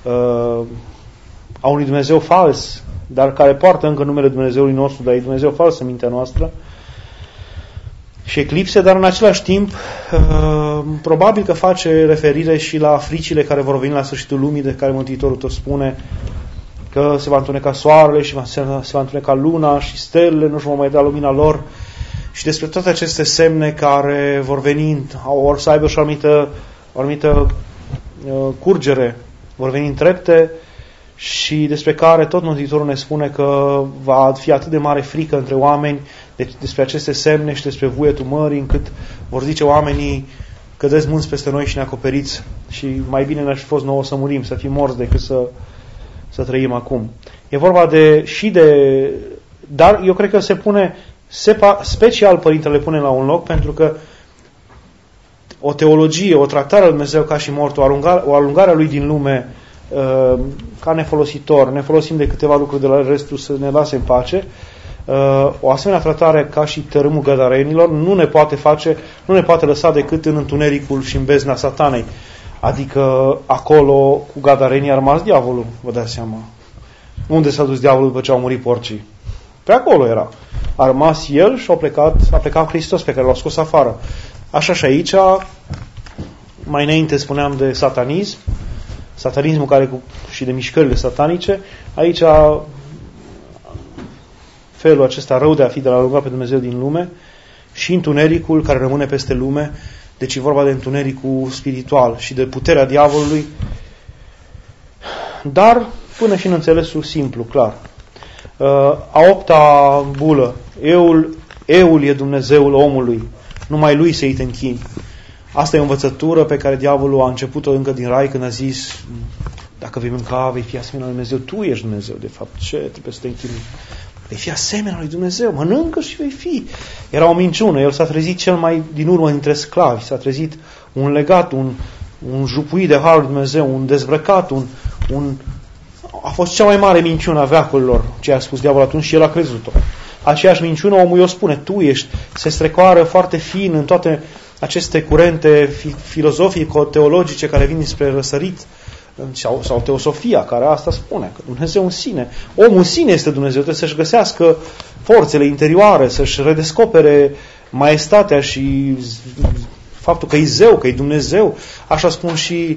a unui Dumnezeu fals, dar care poartă încă numele Dumnezeului nostru, dar e Dumnezeu fals în mintea noastră, și eclipse, dar în același timp probabil că face referire și la fricile care vor veni la sfârșitul lumii, de care Mântuitorul tot spune că se va întuneca soarele și se va întuneca luna și stelele nu-și vor mai da lumina lor, și despre toate aceste semne care vor veni, ori să aibă și o anumită curgere, vor veni în trepte, și despre care tot Mântuitorul ne spune că va fi atât de mare frică între oameni despre aceste semne și despre vuietul mării, încât vor zice oamenii: cădeți munți peste noi și ne acoperiți, și mai bine ne-ar fi fost nouă să murim, să fim morți, decât să trăim acum. E vorba dar eu cred că se pune special Părintele pune la un loc, pentru că o teologie, o tractare a lui Dumnezeu ca și mort, o alungare a lui din lume ca nefolositor, ne folosim de câteva lucruri de la restul să ne lase în pace, o asemenea tratare ca și tărâmul gadarenilor nu ne poate lăsa decât în întunericul și în bezna satanei. Adică acolo cu gadarenii a rămas diavolul, vă dați seama. Unde s-a dus diavolul după ce au murit porcii? Pe acolo era. A rămas el și a plecat Hristos, pe care l-a scos afară. Așa și aici, mai înainte spuneam de satanism, satanismul și de mișcările satanice. Aici felul acesta rău de a fi, de a ruga pe Dumnezeu din lume, și întunericul care rămâne peste lume. Deci e vorba de întunericul spiritual și de puterea diavolului, dar până și în înțelesul simplu, clar. A opta bulă, Eul e Dumnezeul omului, numai lui să-i te închini. Asta e o învățătură pe care diavolul a început-o încă din rai, când a zis: dacă vei mânca, vei fi asemenea lui Dumnezeu. Tu ești Dumnezeu, de fapt. Ce trebuie să te închini? Vei fi asemenea lui Dumnezeu, mănâncă și vei fi. Era o minciună. El s-a trezit cel mai din urmă dintre sclavi, s-a trezit un legat, un jupuit de harul lui Dumnezeu, un dezbrăcat, a fost cea mai mare minciună a veacurilor, ce a spus diavolul atunci, și el a crezut-o. Aceeași minciună omul i-o spune: tu ești, se strecoară foarte fin în toate aceste curente filozofico-teologice care vin spre răsărit, sau teosofia, care asta spune, că Dumnezeu în sine, omul în sine este Dumnezeu, trebuie să-și găsească forțele interioare, să-și redescopere maestatea și faptul că e zeu, că e Dumnezeu. Așa spun și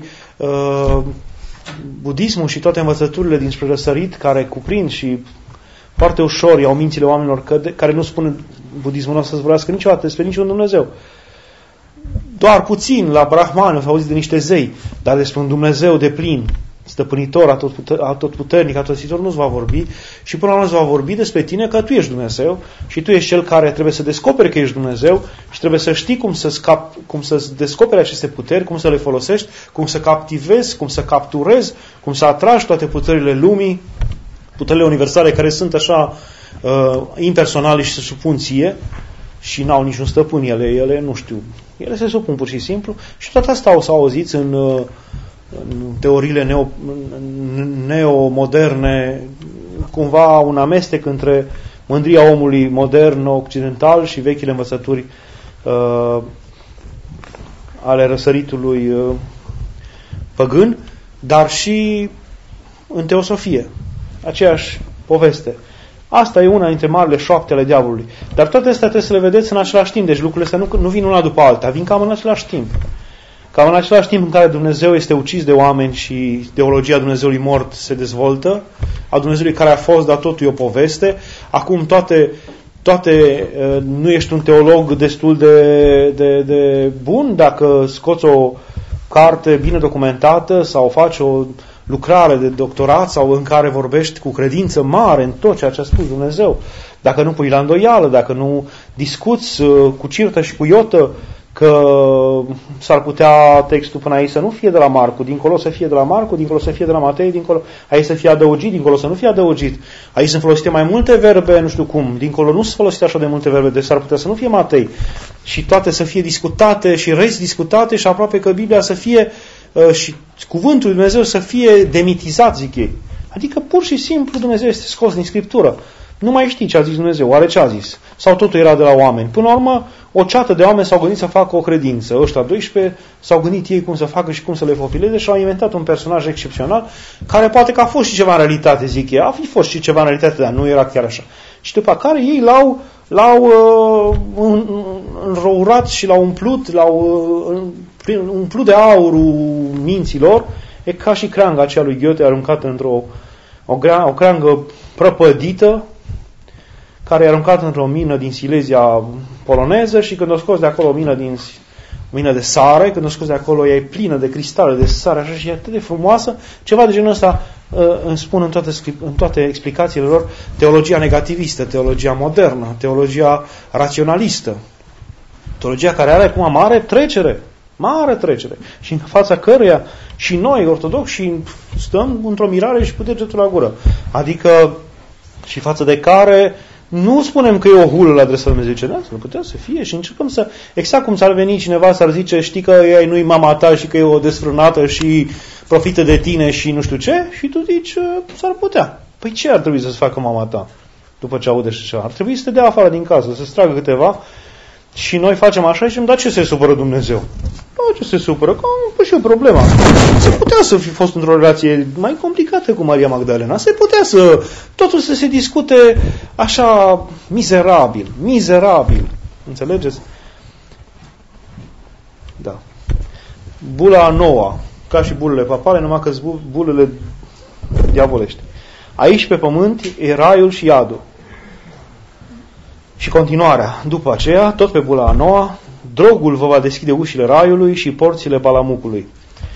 budismul și toate învățăturile dinspre răsărit, care cuprind și foarte ușor iau mințile oamenilor care nu spun budismul nostru să vorbească niciodată despre niciun Dumnezeu. Doar puțin la Brahman s-au auzit de niște zei, dar despre un Dumnezeu de plin, stăpânitor, atotputernic, atotțitor, nu-ți va vorbi și până la urmă îți va vorbi despre tine că tu ești Dumnezeu și tu ești cel care trebuie să descoperi că ești Dumnezeu și trebuie să știi cum să descoperi aceste puteri, cum să le folosești, cum să captivezi, cum să capturezi, cum să atragi toate puterile lumii, puterile universale care sunt așa impersonale și se supun ție și n-au niciun stăpân ele nu știu, ele se supun pur și simplu și toate astea s-au auzit în teoriile neomoderne, cumva un amestec între mândria omului modern, occidental și vechile învățături ale răsăritului păgân, dar și în teosofie. Aceeași poveste. Asta e una dintre marile șoapte ale diavolului. Dar toate astea trebuie să le vedeți în același timp. Deci lucrurile astea nu vin una după alta, vin cam în același timp. Cam în același timp în care Dumnezeu este ucis de oameni și teologia Dumnezeului mort se dezvoltă, a Dumnezeului care a fost, dar totul e o poveste. Acum toate nu ești un teolog destul de bun dacă scoți o carte bine documentată sau faci o lucrare de doctorat sau în care vorbești cu credință mare în tot ceea ce a spus Dumnezeu. Dacă nu pui la îndoială, dacă nu discuți cu cirtă și cu iotă că s-ar putea textul până aici să nu fie de la Marcu, dincolo să fie de la Marcu, dincolo să fie de la Matei, dincolo aici să fie adăugit, dincolo să nu fie adăugit. Aici sunt folosite mai multe verbe, nu știu cum, dincolo nu sunt folosite așa de multe verbe, deci s-ar putea să nu fie Matei. Și toate să fie discutate și rediscutate și aproape că Biblia să fie și cuvântul lui Dumnezeu să fie demitizat, zic ei. Adică pur și simplu Dumnezeu este scos din Scriptură. Nu mai știi ce a zis Dumnezeu, oare ce a zis? Sau totul era de la oameni? Până la urmă, o ceată de oameni s-au gândit să facă o credință. Ăștia 12 s-au gândit ei cum să facă și cum să le fopileze și au inventat un personaj excepțional care poate că a fost și ceva în realitate, zic ei. A fi fost și ceva în realitate, dar nu era chiar așa. Și după care ei l-au înrourat și l-au umplut de aurul minților. E ca și creanga aceea lui Goethe aruncată într-o creangă prăpădită, care e aruncată într-o mină din Silezia poloneză și când o scoți de acolo o mină de sare, când o scoți de acolo ea e plină de cristale de sare, așa și e atât de frumoasă, ceva de genul ăsta îmi spun în toate explicațiile lor teologia negativistă, teologia modernă, teologia raționalistă, teologia care are acum mare trecere și în fața căruia și noi ortodoxi stăm într-o mirare și cu degetul la gură, adică și față de care nu spunem că e o hulă la adresa Dumnezeu, zice, da, să putea să fie și încercăm să, exact cum s-ar veni cineva s-ar zice, știi că ea nu-i mama ta și că e o desfrânată și profită de tine și nu știu ce, și tu zici, s-ar putea. Păi ce ar trebui să-ți facă mama ta după ce aude și ceva? Ar trebui să te dea afară din casă, să-ți tragă câteva și noi facem așa și zicem, dar ce se supără Dumnezeu? Ce se supără? Că am pus și eu problema. Se putea să fi fost într-o relație mai complicată cu Maria Magdalena. Se putea să totul să se discute așa mizerabil. Înțelegeți? Da. Bula noua, ca și bulele papale, numai că sunt bulele diavolești. Aici pe pământ e raiul și iadul. Și continuarea. După aceea, tot pe bula a noua, drogul vă va deschide ușile raiului și porțile balamucului.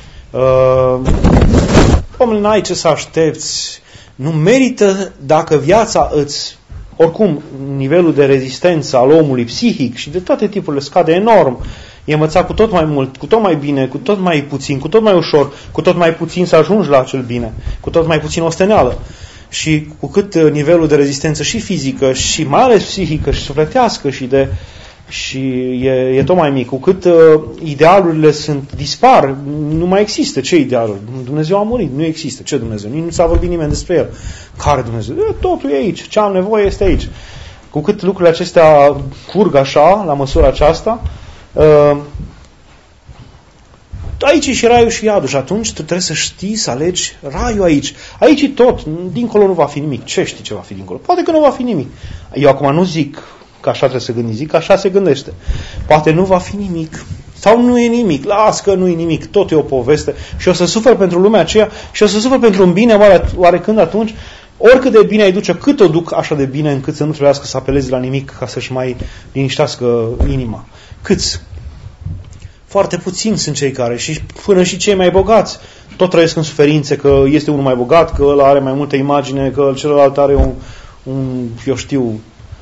Omul, n-ai ce să aștepți. Nu merită dacă viața oricum, nivelul de rezistență al omului psihic și de toate tipurile scade enorm. E învățat cu tot mai mult, cu tot mai bine, cu tot mai puțin, cu tot mai ușor, cu tot mai puțin să ajungi la acel bine, cu tot mai puțin osteneală. Și cu cât nivelul de rezistență și fizică și mai ales psihică și sufletească e tot mai mic, cu cât idealurile dispar, nu mai există. Ce idealuri? Dumnezeu a murit, nu există. Ce Dumnezeu? Nu s-a vorbit nimeni despre El. Care Dumnezeu? Totul e aici. Ce am nevoie este aici. Cu cât lucrurile acestea curg așa, la măsura aceasta, Aici e și raiul și iadul și atunci tu trebuie să știi să alegi raiul aici. Aici e tot, dincolo nu va fi nimic. Ce știi ce va fi dincolo? Poate că nu va fi nimic. Eu acum nu zic că așa trebuie să gândi, zic că așa se gândește. Poate nu va fi nimic. Sau nu e nimic. Las că nu e nimic. Tot e o poveste. Și o să sufăr pentru lumea aceea și o să sufăr pentru un bine oarecând atunci. Oricât de bine ai duce, cât o duc așa de bine încât să nu trebuiască să apelezi la nimic ca să-și mai liniștească inima. Câți? Foarte puțini sunt cei care, și până și cei mai bogați, tot trăiesc în suferințe, că este unul mai bogat, că ăla are mai multă imagine, că celălalt are eu știu,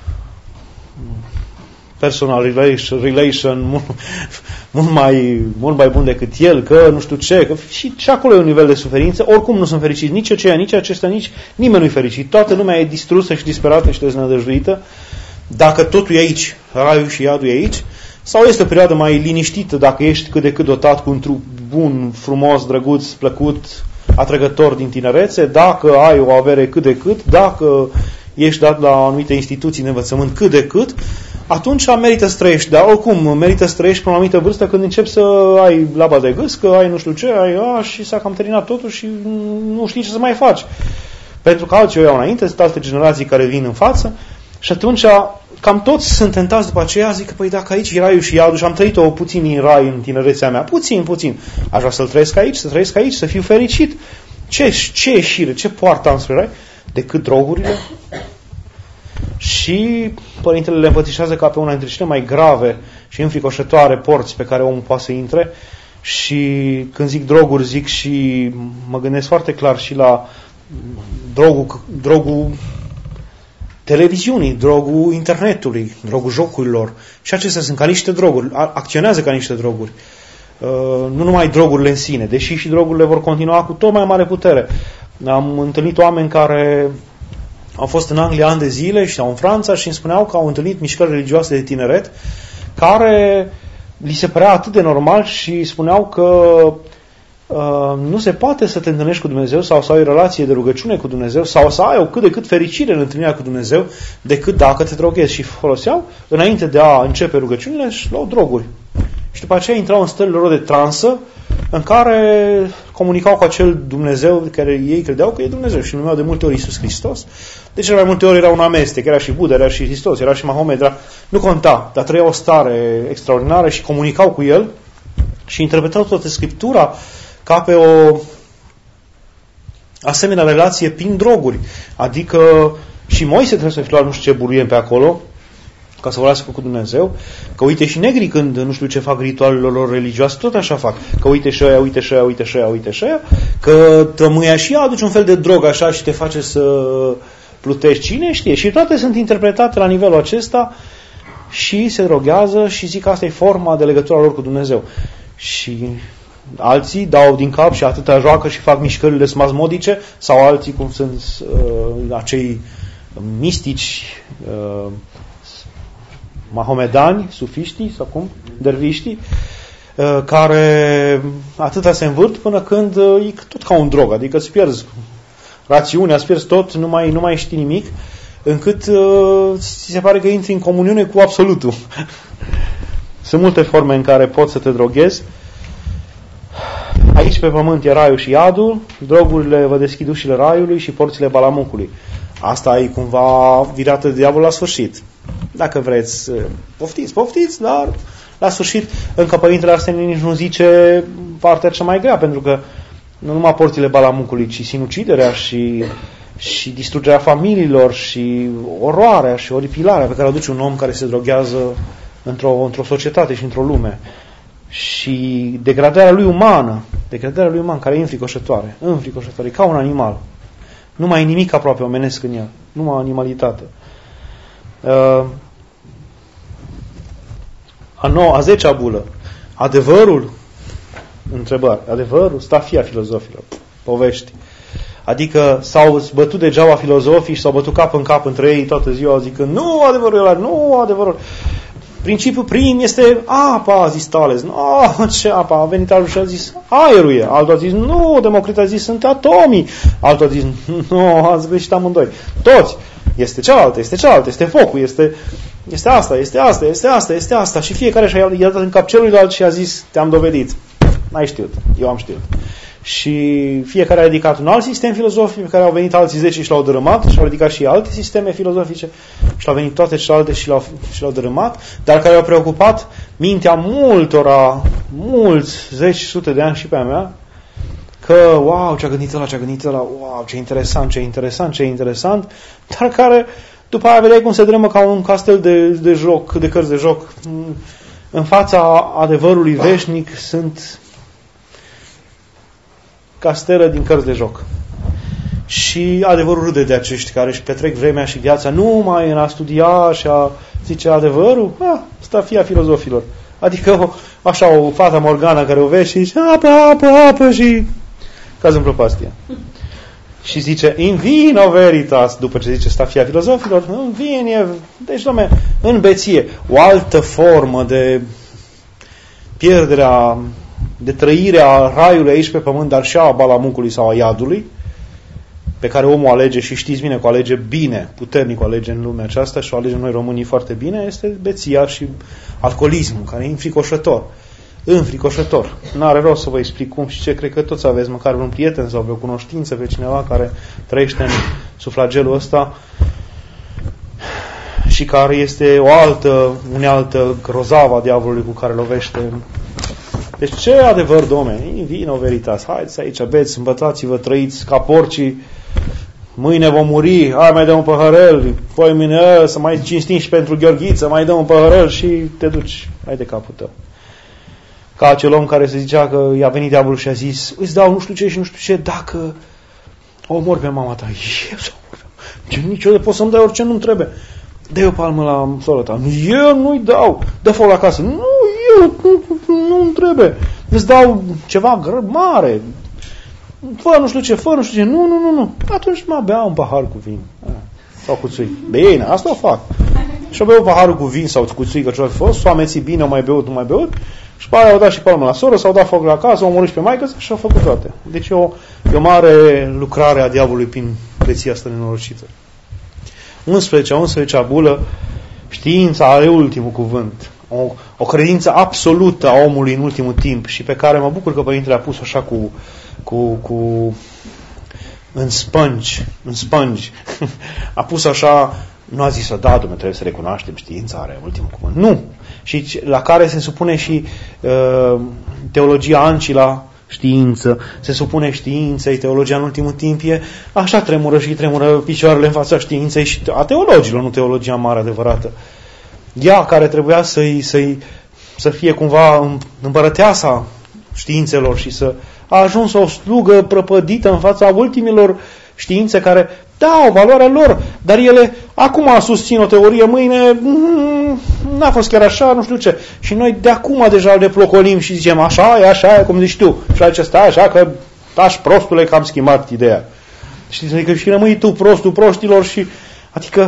personal relation mult mai bun decât el, că nu știu ce, că și acolo e un nivel de suferință. Oricum nu sunt fericiți nici aceia, nici acestea, nici nimeni nu-i fericit. Toată lumea e distrusă și disperată și deznădăjduită. Dacă totul e aici, raiul și iadul e aici, sau este o perioadă mai liniștită dacă ești cât de cât dotat cu un trup bun, frumos, drăguț, plăcut, atrăgător din tinerețe, dacă ai o avere cât de cât, dacă ești dat la anumite instituții de învățământ cât de cât, atunci merită să trăiești. Dar oricum, merită să trăiești până la o anumită vârstă când începi să ai laba de gâs, că ai nu știu ce, și s-a cam terminat totul și nu știi ce să mai faci. Pentru că alții o iau înainte, sunt alte generații care vin în față și atunci cam toți sunt tentați după aceea, zic că păi dacă aici e raiul și iadul și am trăit-o puțin în rai în tinerețea mea, puțin, aș vrea să-l trăiesc aici, să fiu fericit. Ce ieșire, ce poartă am spre rai? Decât drogurile. Și părintele le împățișează ca pe una dintre cele mai grave și înfricoșătoare porți pe care omul poate să intre. Și când zic droguri, zic și mă gândesc foarte clar și la drogul televiziunii, drogul internetului, drogul jocurilor. Și acestea sunt ca niște droguri, acționează ca niște droguri. Nu numai drogurile în sine, deși și drogurile vor continua cu tot mai mare putere. Am întâlnit oameni care au fost în Anglia ani de zile sau în Franța și îmi spuneau că au întâlnit mișcări religioase de tineret care li se părea atât de normal și spuneau că nu se poate să te întâlnești cu Dumnezeu sau să ai o relație de rugăciune cu Dumnezeu sau să ai o cât de cât fericire în întâlnirea cu Dumnezeu decât dacă te droghezi. Și foloseau, înainte de a începe rugăciunile, și luau droguri. Și după aceea intrau în stările lor de transă în care comunicau cu acel Dumnezeu care ei credeau că e Dumnezeu și numeau de multe ori Iisus Hristos. De cele mai multe ori era un amestec, era și Buddha, era și Hristos, era și Mahomet, nu conta, dar trăiau o stare extraordinară și comunicau cu el și interpretau toată Scriptura ca pe o asemenea relație prin droguri. Adică și Moise trebuie să fi luat nu știu ce buruien pe acolo ca să vorbească cu Dumnezeu, că uite și negrii când nu știu ce fac ritualele lor religioase, tot așa fac. Că uite și aia, că tămâia și ea aduce un fel de drog așa și te face să plutești. Cine știe? Și toate sunt interpretate la nivelul acesta și se droghează și zic că asta e forma de legătura lor cu Dumnezeu. Și alții dau din cap și atâta joacă și fac mișcările spasmodice sau alții cum sunt acei mistici mahomedani, sufiștii sau cum, derviștii, care atâta se învârt până când e tot ca un drog, adică îți pierzi rațiunea, îți pierzi tot, nu mai știi nimic, încât ți se pare că intri în comuniune cu absolutul. Sunt multe forme în care poți să te droghezi. Aici pe pământ e raiul și iadul, drogurile vă deschid ușile raiului și porțile balamucului. Asta e cumva virată de diavol la sfârșit. Dacă vreți, poftiți, dar la sfârșit încă Părintele Arsenie nici nu zice partea cea mai grea, pentru că nu numai porțile balamucului, ci sinuciderea și distrugerea familiilor și oroarea și oripilarea pe care o duce un om care se droghează într-o societate și într-o lume. Și degradarea lui uman, care e înfricoșătoare, ca un animal. Nu mai e nimic aproape omenesc în ea, numai animalitate. A 10-a bulă. Adevărul? Întrebare. Adevărul? Stafia filozofilor. Povești. Adică s-au bătut degeaba filozofii și s-au bătut cap în cap între ei toată ziua zicând nu adevărul ăla, nu adevărul. Principiul prim este apa, a zis Tales. Nu, ce apa? A venit altul și a zis aerul e. Altul a zis nu, Democrit a zis sunt atomii. Altul a zis nu, ați greșit amândoi. Toți. Este cealaltă, este focul, este... Este asta, este asta, este asta, este asta. Și fiecare și-a dat în cap celuilalt și a zis, te-am dovedit. N-ai știut, eu am știut. Și fiecare a ridicat un alt sistem filozofic, pe care au venit alții 10 și l-au dărâmat, și au ridicat și alte sisteme filozofice și au venit toate celelalte și l-au dărâmat, dar care au preocupat mintea multora, mulți, zeci, sute de ani și pe a mea, că, wow, ce-a gândit ăla, wow, ce interesant, dar care, după aia vedeai cum se drămă ca un castel de joc, de cărți de joc. În fața adevărului veșnic sunt castelă din cărți de joc. Și adevărul râde de acești care își petrec vremea și viața numai în a studia și a zice adevărul, stafia filozofilor. Adică așa o fata Morgana care o vezi și zice apă și caz în prăpastie. Și zice in vino veritas, după ce zice stafia filozofilor, în vine, deci dom'le, în beție. O altă formă de pierderea, de trăirea raiului aici pe pământ, dar și a balamucului sau a iadului, pe care omul alege și știți bine că o alege bine, puternic o alege în lumea aceasta și o alegem noi românii foarte bine, este beția și alcoolismul, care e înfricoșător. N-are rost să vă explic cum și ce, cred că toți aveți măcar un prieten sau o cunoștință pe cineva care trăiește în suflagelul ăsta și care este o altă unealtă grozavă a diavolului cu care lovește. Deci ce adevăr, dom'le? Vino veritas, haideți aici, beți, îmbătați-vă, trăiți ca porcii, mâine vom muri, hai mai dăm un păhărel, poi mâine să mai cinstim și pentru Gheorghiță, mai dăm un păhărel și te duci, hai de capul tău. Ca acel om care se zicea că i-a venit diavolul și a zis, îți dau nu știu ce și nu știu ce, dacă o omor pe mama ta. Eu să omor. Niciodată pot să-mi dai orice nu-mi trebuie. Dă-i o palmă la sora ta. Eu nu-i dau. Dă foc la casă. Nu, eu nu-mi trebuie. Îți dau ceva mare. Fă nu știu ce. Nu. Atunci mă bea un pahar cu vin. Sau cu țui. Bine, asta o fac. Și o beau paharul cu vin sau cu țui, că ce-a fost, s-o ameții bine, o mai beut, nu mai beut. Și pe aia au dat și palmă la soră, s-au dat foc la casă, au omorât și pe maică și au făcut toate. Deci e o mare lucrare a diavolului prin beția asta nenorocită. 11-a bulă, știința are ultimul cuvânt. O credință absolută a omului în ultimul timp și pe care mă bucur că Părintele a pus așa în spongi. A pus așa, nu a zis-o, da, Dumnezeu, trebuie să recunoaștem, știința are ultimul cuvânt. Nu! Și la care se supune și teologia ancila, știință, se supune științei, teologia în ultimul timp e așa tremură picioarele în fața științei și a teologilor, nu teologia mare adevărată. Ea care trebuia să fie cumva împărăteasa științelor și a ajuns o slugă prăpădită în fața ultimilor științe care dau valoarea lor, dar ele acum susțin o teorie, mâine n-a fost chiar așa, nu știu ce. Și noi de acum deja le plocolim și zicem așa e, cum zici tu. Și aici stai așa că tași prostule că am schimbat ideea. Știți, adică și rămâi tu prostul proștilor și adică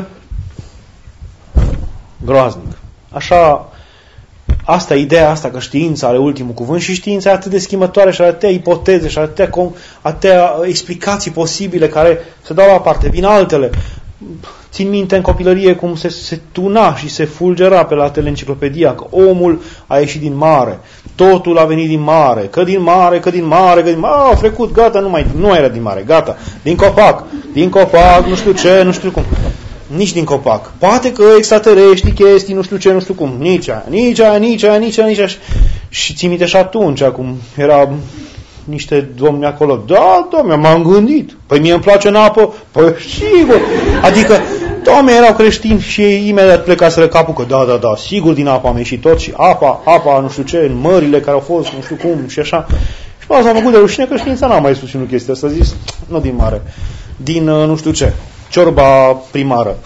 groaznic. Așa, ideea asta că știința are ultimul cuvânt și știința e atât de schimbătoare și are atâtea ipoteze și atâtea explicații posibile care se dau la parte, vin altele. Țin minte în copilărie cum se tuna și se fulgera pe la teleenciclopedia că omul a ieșit din mare, totul a venit din mare, că din mare, a trecut, gata, nu era din mare, gata, din copac, nu știu ce, nu știu cum. Nici din copac. Poate că extraterestri, chestii, nu știu ce, nu știu cum. Nici aia. Și ții minte și atunci, acum era niște domni acolo. Da, domne, m-am gândit. Păi mie îmi place în apă. Păi sigur. Adică, domne, erau creștini și ei imediat plecaseră capul că da, sigur din apă am ieșit tot și apa, nu știu ce, în mările care au fost, nu știu cum și așa. Și s-a făcut de rușine că știința n-a mai susținut chestia asta. A zis, nu din mare, din nu știu ce. Ciorba primară.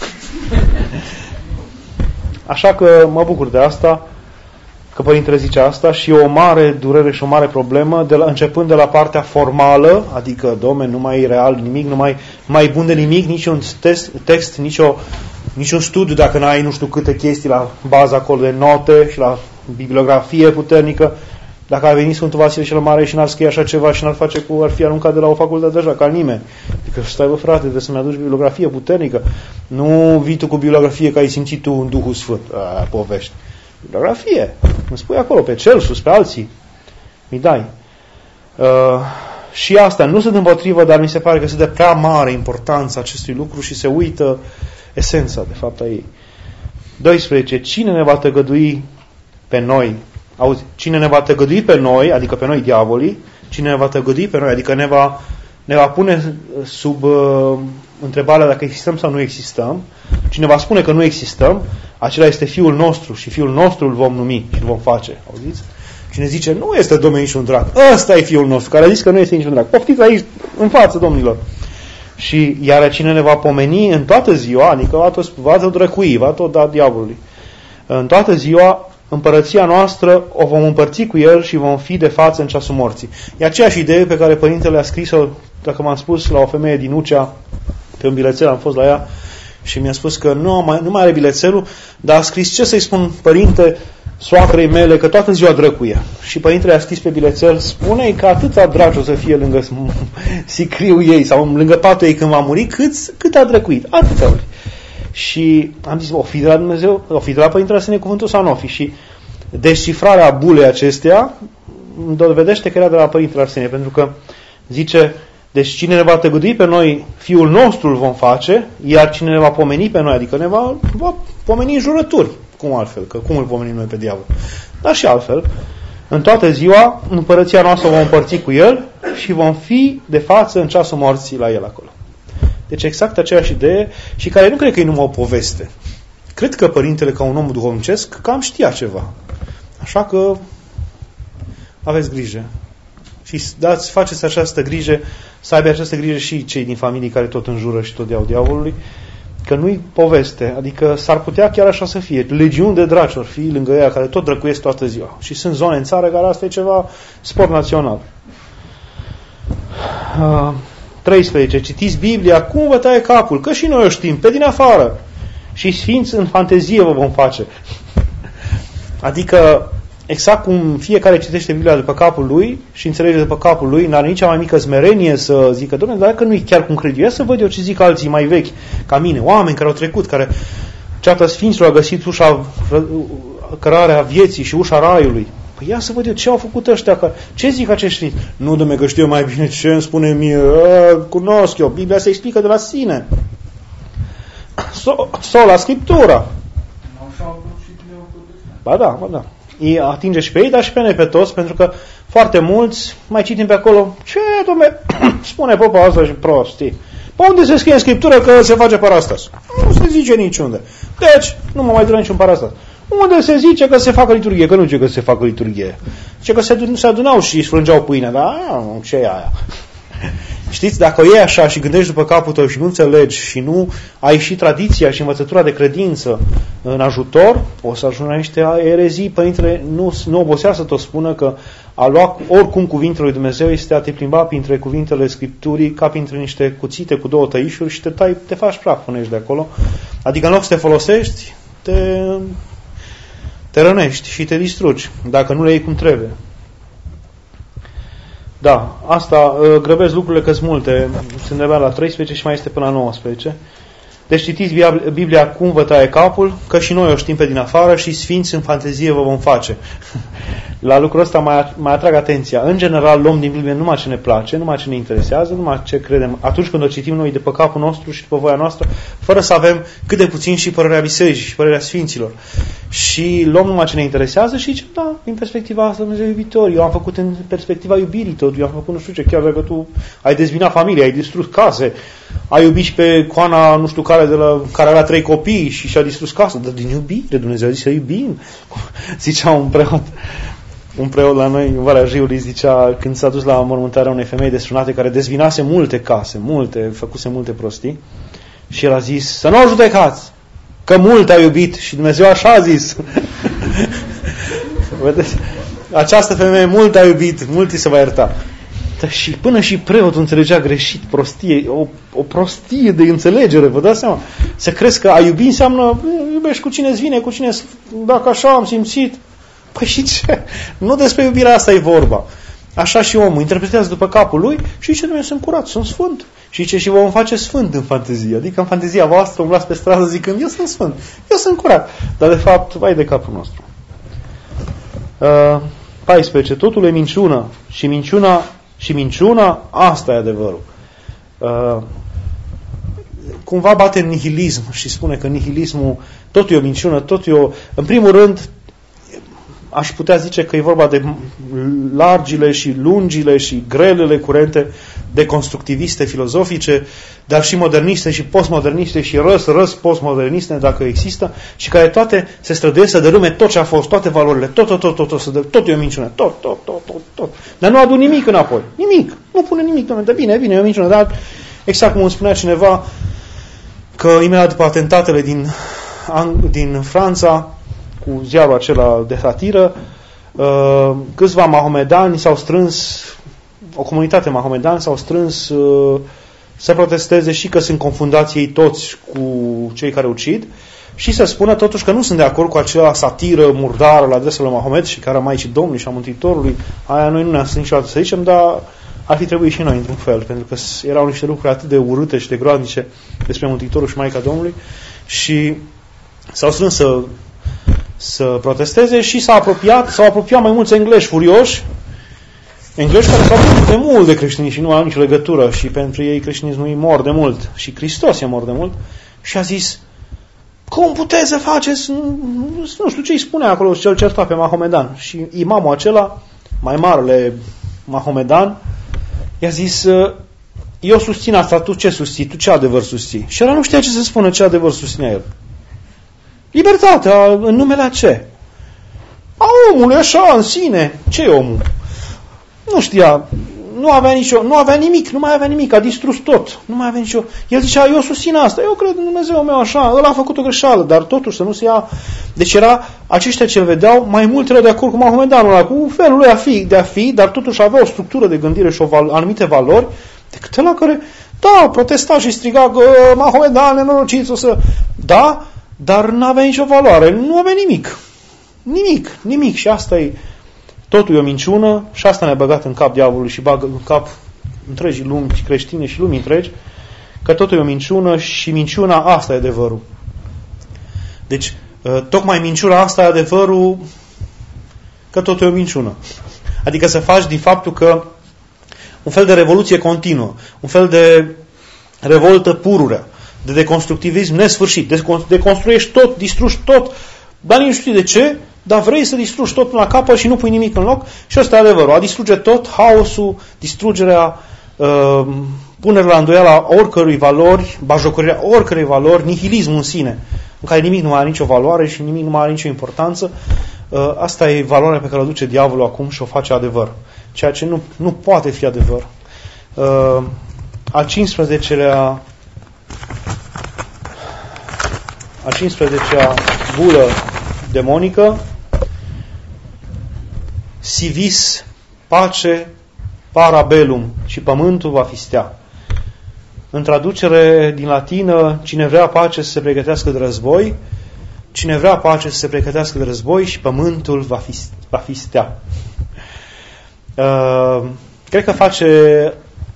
Așa că mă bucur de asta, că Părintele zice asta și e o mare durere și o mare problemă, începând de la partea formală, adică, nu mai e real nimic, nu mai bun de nimic, niciun text, niciun studiu, dacă n-ai nu știu câte chestii la bază acolo de note și la bibliografie puternică, Dacă ar veni Sfântul Vasile cel Mare și n-ar scrie așa ceva și n-ar face ar fi aruncat de la o facultate deja, ca nimeni. Adică stai, bă, frate, trebuie să-mi aduci bibliografie puternică. Nu vii tu cu bibliografie că ai simțit tu în Duhul Sfânt. Povești. Bibliografie. Îmi spui acolo, pe Celsus, pe alții. Mi dai. Și asta, nu sunt împotrivă, dar mi se pare că se dă prea mare importanța acestui lucru și se uită esența, de fapt, a ei. 12. Cine ne va tăgădui pe noi? Auzi, cine ne va tăgădui pe noi, adică pe noi diavolii, cine ne va tăgădui pe noi, adică ne va pune sub întrebarea dacă existăm sau nu existăm, cine va spune că nu existăm, acela este Fiul nostru și Fiul nostru îl vom numi și îl vom face. Auziți? Cine zice, nu este, Domnule, niciun drac, ăsta e Fiul nostru, care a zis că nu este niciun drac. Poftiți aici, în față, domnilor. Și iar cine ne va pomeni în toată ziua, adică va tot drăcui, va tot da diavolului. În toată ziua, împărăția noastră o vom împărți cu el și vom fi de față în ceasul morții. E aceeași idee pe care Părintele a scris-o, dacă m-am spus, la o femeie din Ucea, pe un bilețel, am fost la ea și mi-a spus că nu mai are bilețelul, dar a scris, ce să-i spun, Părinte, soacrei mele, că toată ziua drăcuie. Și Părintele a scris pe bilețel, spune-i că atâta dragi o să fie lângă sicriul ei sau lângă patul ei când va muri, cât a drăcuit. Atâta ori. Și am zis, o fi de la Dumnezeu, o fi de la Părintele să ne cuvântul sau nu o fi. Și descifrarea bulei acestea dovedește că era de la Părintele Arsenie, pentru că zice, deci cine ne va tăgădui pe noi, Fiul nostru îl vom face, iar cine ne va pomeni pe noi, adică ne va pomeni în jurături. Cum altfel? Că cum îl pomenim noi pe diavol? Dar și altfel. În toată ziua, împărăția noastră o vom împărți cu el și vom fi de față în ceasul morții la el acolo. Deci exact aceeași idee și care nu cred că e numai o poveste. Cred că Părintele, ca un om duhovnicesc, cam știa ceva. Așa că aveți grijă. Și faceți această grijă, să aibă această grijă și cei din familie care tot înjură și tot deau diavolului, că nu-i poveste. Adică s-ar putea chiar așa să fie. Legiuni de draci or fi lângă ea care tot drăcuiesc toată ziua. Și sunt zone în țară care asta e ceva sport național. 13. Citiți Biblia, cum vă taie capul? Că și noi o știm, pe din afară. Și sfinți în fantezie vă vom face. Adică, exact cum fiecare citește Biblia după capul lui și înțelege după capul lui, n-are nici mai mică smerenie să zică, Doamne, dar dacă nu e chiar cum cred eu, să văd eu ce zic alții mai vechi ca mine, oameni care au trecut, care ceata sfinților a găsit ușa cărarea vieții și ușa raiului. Păi ia să văd eu ce au făcut ăștia, ce zic acești sfinți? Nu, Doamne, că știu mai bine ce îmi spune mie, cunosc eu, Biblia se explică de la sine. Sola Scriptura. Ba da. Îi atinge și pe ei, dar și pe noi pe toți, pentru că foarte mulți mai citim pe acolo, ce, dom'le, spune popa asta și prostii. Pe unde se scrie în Scriptură că se face parastas? Nu se zice niciunde. Deci, nu mă mai dură niciun parastas. Unde se zice că se facă liturghie? Că nu zice că se facă liturghie. Zice că se adunau și sfrângeau pâine, dar ce e aia? Știți, dacă e așa și gândești după capul tău și nu înțelegi și nu ai și tradiția și învățătura de credință în ajutor, o să ajungi la niște erezii. Părintele nu obosea să tot spună că a lua oricum cuvintele lui Dumnezeu este a te plimba printre cuvintele Scripturii ca printre niște cuțite cu două tăișuri și te faci praf până ești de acolo. Adică în loc să te folosești, te rănești și te distrugi dacă nu le iei cum trebuie. Da, asta, grăbesc lucrurile că sunt multe, sunt de la 13 și mai este până la 19. Deci citiți Biblia cum vă taie capul, că și noi o știm pe din afară și sfinți în fantezie vă vom face. La lucrul ăsta mai atrag atenția. În general luăm din Biblie numai ce ne place, numai ce ne interesează, numai ce credem. Atunci când o citim noi de pe capul nostru și după voia noastră, fără să avem cât de puțin și părerea bisericii și părerea sfinților. Și luăm numai ce ne interesează și zicem, da, din perspectiva asta Dumnezeu iubitor, eu am făcut în perspectiva iubirii tot, eu am făcut nu știu ce, chiar dacă tu ai dezbinat familia, ai distrus case, ai iubit și pe coana nu știu care, care avea 3 copii și și-a distrus casa, dar din iubire Dumnezeu a zis să iubim. Zicea un preot la noi în Valea Jiului, zicea, când s-a dus la mormântarea unei femei destrunate care dezvinase multe case, făcuse multe prostii, și el a zis, să nu o judecați, că mult a iubit și Dumnezeu așa a zis. Vedeți? Această femeie mult a iubit, mult îi se va ierta. Și până și preotul înțelegea greșit prostie, o prostie de înțelegere, vă dați seama? Să crezi că a iubi înseamnă iubești cu cine-ți vine, cu cine, dacă așa am simțit, Păi și ce? Nu despre iubirea asta e vorba. Așa și omul interpretează după capul lui și zice, eu sunt curat, sunt sfânt. Și zice, și vom face sfânt în fantezie. Adică în fantezia voastră umblați pe stradă zicând, eu sunt sfânt, eu sunt curat. Dar de fapt, vai de capul nostru. 14. Totul e minciună și minciuna, asta e adevărul. Cumva bate în nihilism și spune că nihilismul totul e o minciună, în primul rând, aș putea zice că e vorba de largile și lungile și grelele curente deconstructiviste filozofice, dar și moderniste și postmoderniste și răs postmoderniste, dacă există, și care toate se străduiesc să dărâme tot ce a fost, toate valorile, tot e o minciună, tot. Dar nu adu nimic înapoi, nimic, nu pune nimic, de bine, e o minciună, dar exact cum îmi spunea cineva că imediat după atentatele din Franța, cu ziarul acela de satiră, câțiva mahomedani s-au strâns, o comunitate mahomedană s-au strâns să protesteze și că sunt confundați ei toți cu cei care ucid și să spună totuși că nu sunt de acord cu acea satiră murdară la adresa lui Mahomet și care a Maicii Domnului și a Mântuitorului. Aia noi nu ne-am strâns niciodată să zicem, dar ar fi trebuit și noi într-un fel, pentru că erau niște lucruri atât de urâte și de groaznice despre Mântuitorul și Maica Domnului și s-au strâns să protesteze și s-au apropiat mai mulți engleși furioși, engleși care s-au apropiat de mult de creștini și nu au nicio legătură și pentru ei creștinismul e mor de mult și Hristos e mor de mult și a zis, cum puteți să faceți, nu știu ce îi spune acolo cel certa pe Mahomedan și imamul acela, mai marele Mahomedan, i-a zis, eu susțin asta, tu ce susții, tu ce adevăr susții? Și ăla nu știa ce să spună, ce adevăr susținea el. Libertatea, în numele a ce? A omului, așa, în sine. Ce e omul? Nu știa, nu avea nimic, nu mai avea nimic, a distrus tot. Nu mai avea nicio... El zicea, eu susțin asta, eu cred în Dumnezeu meu așa, ăla a făcut o greșeală, dar totuși să nu se ia... Deci aceștia ce-l vedeau, mai mult erau de acord cu Mahomedanul ăla, cu felul lui de a fi, dar totuși avea o structură de gândire și anumite valori, decât ăla care, da, protesta și striga, Mahomedan, nenorociți, o să... Da, dar nu avea nicio valoare, nu avea nimic. Și asta e, totul e o minciună și asta ne-a băgat în cap diavolul și bagă în cap întregii lumi creștine și lumii întregi, că totul e o minciună și minciuna asta e adevărul. Deci, tocmai minciuna asta e adevărul că totul e o minciună. Adică să faci din faptul că un fel de revoluție continuă, un fel de revoltă pururea, de deconstructivism nesfârșit. Deconstruiești tot, distrugi tot, dar nici nu știi de ce, dar vrei să distrugi tot până la capăt și nu pui nimic în loc și ăsta e adevărul. A distruge tot, haosul, distrugerea, punerea la îndoială oricărui valori, bajocorirea oricărei valori, nihilismul în sine, în care nimic nu mai are nicio valoare și nimic nu mai are nicio importanță. Asta e valoarea pe care o duce diavolul acum și o face adevăr. Ceea ce nu poate fi adevăr. A 15-a bulă demonică, si vis pace parabellum, și pământul va fi stea. În traducere din latină, cine vrea pace să se pregătească de război, cine vrea pace să se pregătească de război și pământul va fi stea. Cred că face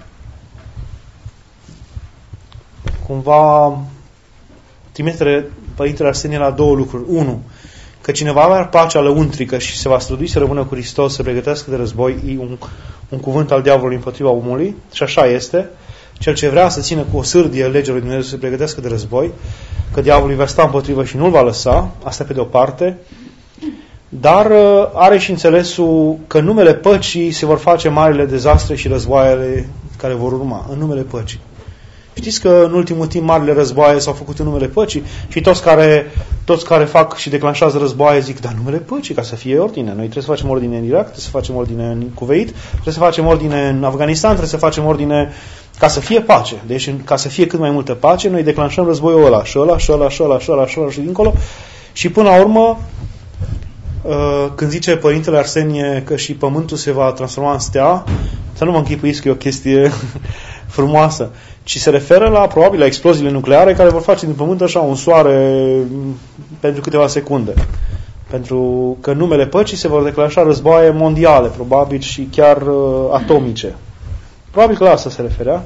cumva trimitere Părintele Arsenie la două lucruri. Unu, că cineva avea pacea lăuntrică și se va strădui să rămână cu Hristos, să pregătească de război, e un cuvânt al diavolului împotriva omului, și așa este. Cel ce vrea să țină cu o sârdie legea lui Dumnezeu să se pregătească de război, că diavolul va sta împotrivă și nu-l va lăsa, asta pe de o parte, dar are și înțelesul că în numele păcii se vor face marile dezastre și războaiele care vor urma, în numele păcii. Știți că în ultimul timp marile războaie s-au făcut în numele păcii și toți care fac și declanșează războaie zic, dar numele păcii, ca să fie ordine. Noi trebuie să facem ordine în Irak, trebuie să facem ordine în Cuveit, trebuie să facem ordine în Afganistan, trebuie să facem ordine ca să fie pace. Deci ca să fie cât mai multă pace, noi declanșăm războiul ăla și ăla și ăla și ăla și ăla și ăla și dincolo. Și până la urmă, când zice Părintele Arsenie că și pământul se va transforma în stea, să nu mă închipuiți că e o chestie frumoasă, ci se referă probabil la exploziile nucleare care vor face din pământ așa un soare pentru câteva secunde. Pentru că în numele păcii se vor declanșa războaie mondiale, probabil, și chiar atomice. Probabil că la asta se referea.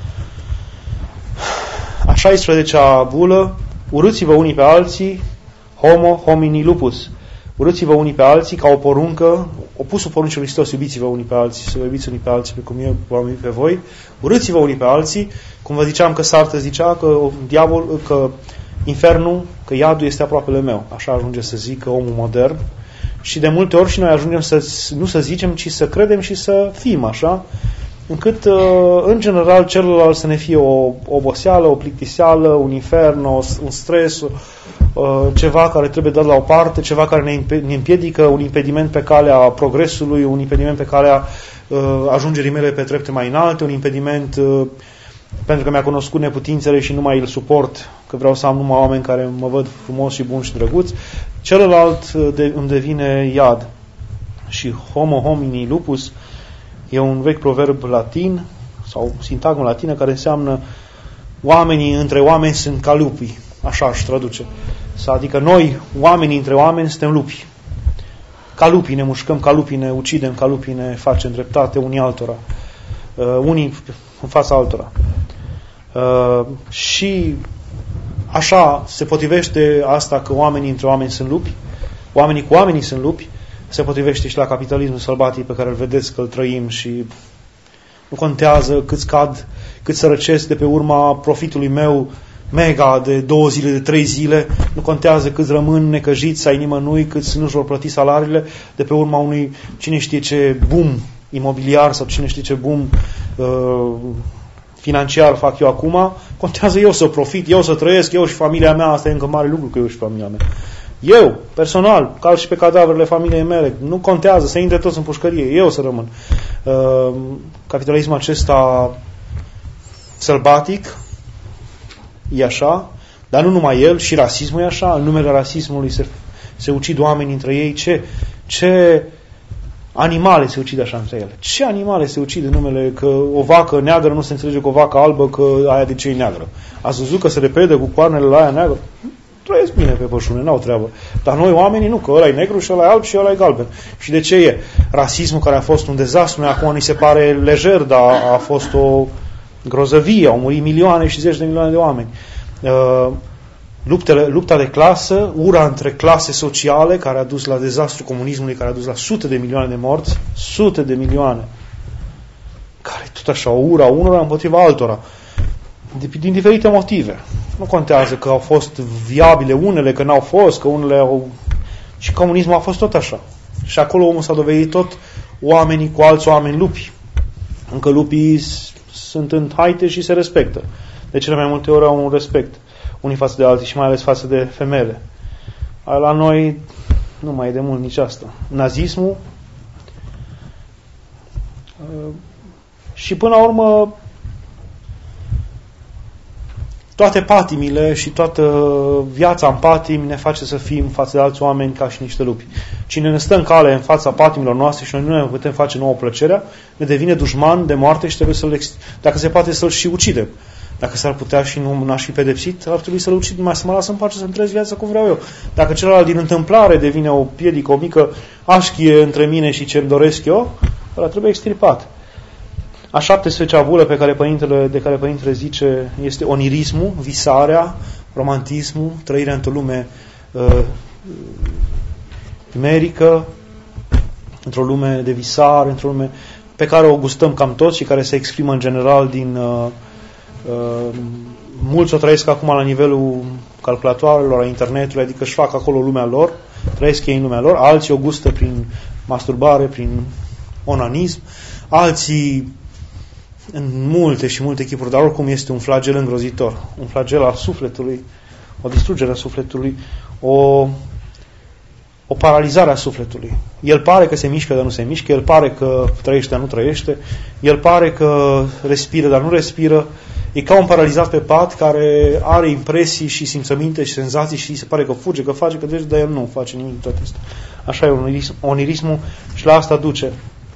A 16-a bulă: urâți-vă unii pe alții, homo homini lupus. Urâți-vă unii pe alții ca o poruncă, opusul poruncii lui Hristos: iubiți-vă unii pe alții, să vă iubiți unii pe alții, pe cum eu v-am iubit pe voi. Urâți-vă unii pe alții, cum vă ziceam că Sartre zicea că infernul, că iadul este aproapele meu. Așa ajunge să zică omul modern. Și de multe ori și noi ajungem nu să zicem, ci să credem și să fim așa, încât, în general, celălalt să ne fie o oboseală, o plictiseală, un infern, un stres, ceva care trebuie dat la o parte, ceva care ne împiedică, un impediment pe calea progresului, un impediment pe calea ajungerii mele pe trepte mai înalte, un impediment pentru că mi-a cunoscut neputințele și nu mai îl suport, că vreau să am numai oameni care mă văd frumos și bun și drăguț. Celălalt îmi devine iad. Și homo homini lupus e un vechi proverb latin sau sintagmă latină care înseamnă oamenii între oameni sunt ca lupii. Așa își traduce. Adică noi, oamenii între oameni, suntem lupi. Ca lupii ne mușcăm, ca lupii ne ucidem, ca lupii ne facem dreptate unii altora. Unii în fața altora. Și așa se potrivește asta că oamenii între oameni sunt lupi, oamenii cu oamenii sunt lupi, se potrivește și la capitalismul sălbatic pe care îl vedeți că îl trăim și nu contează cât cad, cât sărăcesc de pe urma profitului meu mega de 2 zile, de 3 zile, nu contează câți rămân necăjiți ai nimănui, câți nu-și vor plăti salariile de pe urma unui cine știe ce boom imobiliar sau cine știe ce boom financiar fac eu acum, contează eu să profit, eu să trăiesc, eu și familia mea, asta e încă mare lucru că eu și familia mea. Eu, personal, cal și pe cadavrele familiei mele, nu contează, să intre toți în pușcărie, eu să rămân. Capitalismul acesta sălbatic e așa, dar nu numai el, și rasismul e așa, în numele rasismului se ucid oameni între ei, ce animale se ucid așa între ele. Ce animale se ucid în numele că o vacă neagră nu se înțelege cu o vacă albă, că aia de ce e neagră? Ați văzut că se repede cu coarnele la aia neagră? Trăiesc bine pe pășune, n-au treabă. Dar noi oamenii nu, că ăla e negru și ăla e alb și ăla e galben. Și de ce e? Rasismul care a fost un dezastru, noi acum ni se pare lejer, dar a fost o grozăvie, au murit milioane și 10 de milioane de oameni. Lupta de clasă, ura între clase sociale care a dus la dezastru comunismului, care a dus la sute de milioane de morți, sute de milioane, care tot așa, o ura unora împotriva altora, din diferite motive. Nu contează că au fost viabile unele, că n-au fost, că unele au... Și comunismul a fost tot așa. Și acolo omul s-a dovedit tot oamenii cu alți oameni lupi. Încă lupii sunt în haite și se respectă. De cele mai multe ori au un respect unii față de alții și mai ales față de femele. La noi nu mai e de mult nici asta. Nazismul și până la urmă toate patimile și toată viața în patimi ne face să fim față de alți oameni ca și niște lupi. Cine ne stă în cale în fața patimilor noastre și noi nu ne putem face nouă plăcerea, ne devine dușman de moarte și trebuie dacă se poate să-l și ucidem. Dacă s-ar putea și nu n-aș fi pedepsit, ar trebui să-l ucid, mai să mă las în pace să-mi trăiesc viața cum vreau eu. Dacă celălalt din întâmplare devine o piedică, o mică așchie între mine și ce-mi doresc eu, ăla trebuie extirpat. A 17-a bulă de care Părintele zice este onirismul, visarea, romantismul, trăirea într-o lume merică, într-o lume de visare, într-o lume pe care o gustăm cam toți și care se exprimă în general din... mulți o trăiesc acum la nivelul calculatoarelor, a internetului, adică își fac acolo lumea lor, trăiesc ei în lumea lor, alții o gustă prin masturbare, prin onanism, alții în multe și multe chipuri, dar oricum este un flagel îngrozitor, un flagel al sufletului, o distrugere a sufletului, o paralizare a sufletului. El pare că se mișcă, dar nu se mișcă, el pare că trăiește, dar nu trăiește, el pare că respiră, dar nu respiră. E ca un paralizat pe pat care are impresii și simțăminte și senzații și se pare că fuge, că face, că trece, dar el nu face nimic toate astea. Așa e onirismul și la asta duce.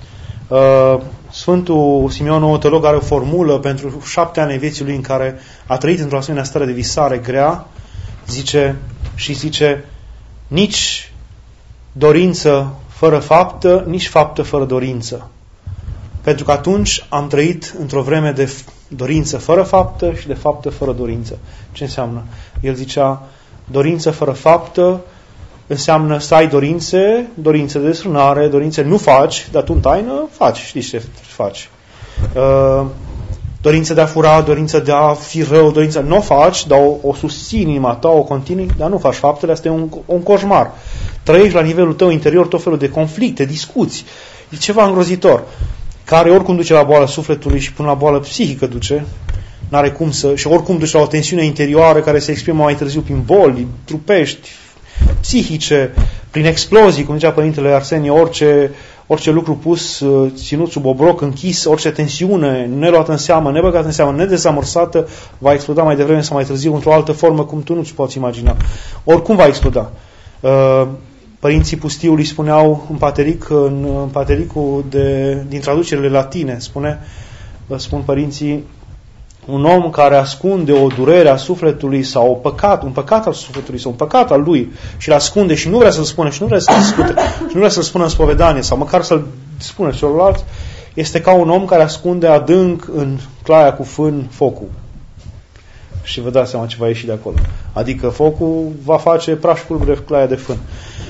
Sfântul Simeon Noul Teolog are o formulă pentru 7 ani vieții lui în care a trăit într-o asemenea stare de visare grea, zice, nici dorință fără faptă, nici faptă fără dorință. Pentru că atunci am trăit într-o vreme de dorință fără faptă și de faptă fără dorință. Ce înseamnă? El zicea, dorință fără faptă înseamnă să ai dorințe de desfrânare, dorințe nu faci, dar tu în taină faci, știi ce faci. Dorință de a fura, dorință de a fi rău, dorință nu o faci, dar o susții inima ta, o continui, dar nu faci faptele, asta e un coșmar. Trăiești la nivelul tău interior tot felul de conflicte, discuții. E ceva îngrozitor, care oricum duce la boală sufletului și până la boală psihică duce, n-are cum să, și oricum duce la o tensiune interioară care se exprimă mai târziu prin boli trupești, psihice, prin explozii, cum zicea Părintele Arsenie, orice lucru pus, ținut sub obroc, închis, orice tensiune, neluată în seamă, nebăgată în seamă, nedezamorsată, va exploda mai devreme sau mai târziu într-o altă formă, cum tu nu-ți poți imagina. Oricum va exploda. Părinții Pustiului spuneau în patericul din traducerile latine, spun părinții, un om care ascunde o durere a sufletului sau un păcat al sufletului sau un păcat al lui și îl ascunde și nu vrea să-l spună și nu vrea să-l discute și nu vrea să-l spună în spovedanie sau măcar să-l spună celorlalți, este ca un om care ascunde adânc în claia cu fân focul. Și vă dați seama ce va ieși de acolo. Adică focul va face praș pulbere claia de fân.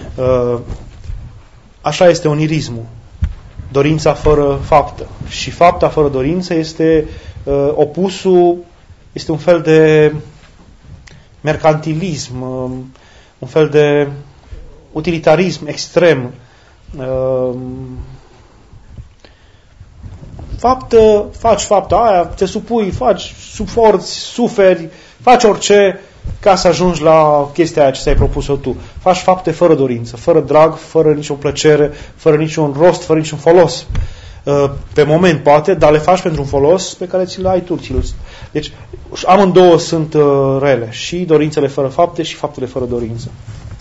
Așa este onirismul. Dorința fără faptă. Și fapta fără dorință este opusul, este un fel de mercantilism, un fel de utilitarism extrem. Faci fapta aia, te supui, faci, suporți, suferi, faci orice ca să ajungi la chestia aia ce ți-ai propus-o tu. Faci fapte fără dorință, fără drag, fără nicio plăcere, fără niciun rost, fără niciun folos. Pe moment poate, dar le faci pentru un folos pe care ți-l ai tu. Deci amândouă sunt rele. Și dorințele fără fapte și faptele fără dorință.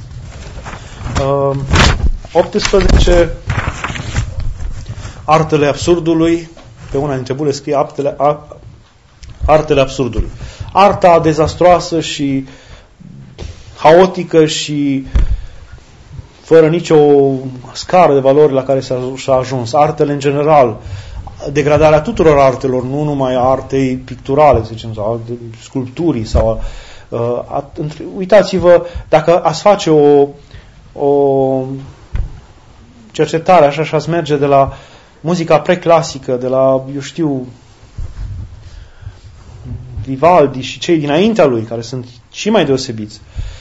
18. Artele absurdului. Pe una dintre bule scrie artele absurdului. Arta dezastroasă și haotică și fără nicio scară de valori la care s-a ajuns. Artele în general, degradarea tuturor artelor, nu numai a artei picturale, să zicem, sau sculpturii. Uitați-vă, dacă ați face o cercetare așa și ați merge de la muzica preclasică, de la, Vivaldi și cei dinaintea lui, care sunt și mai deosebiți,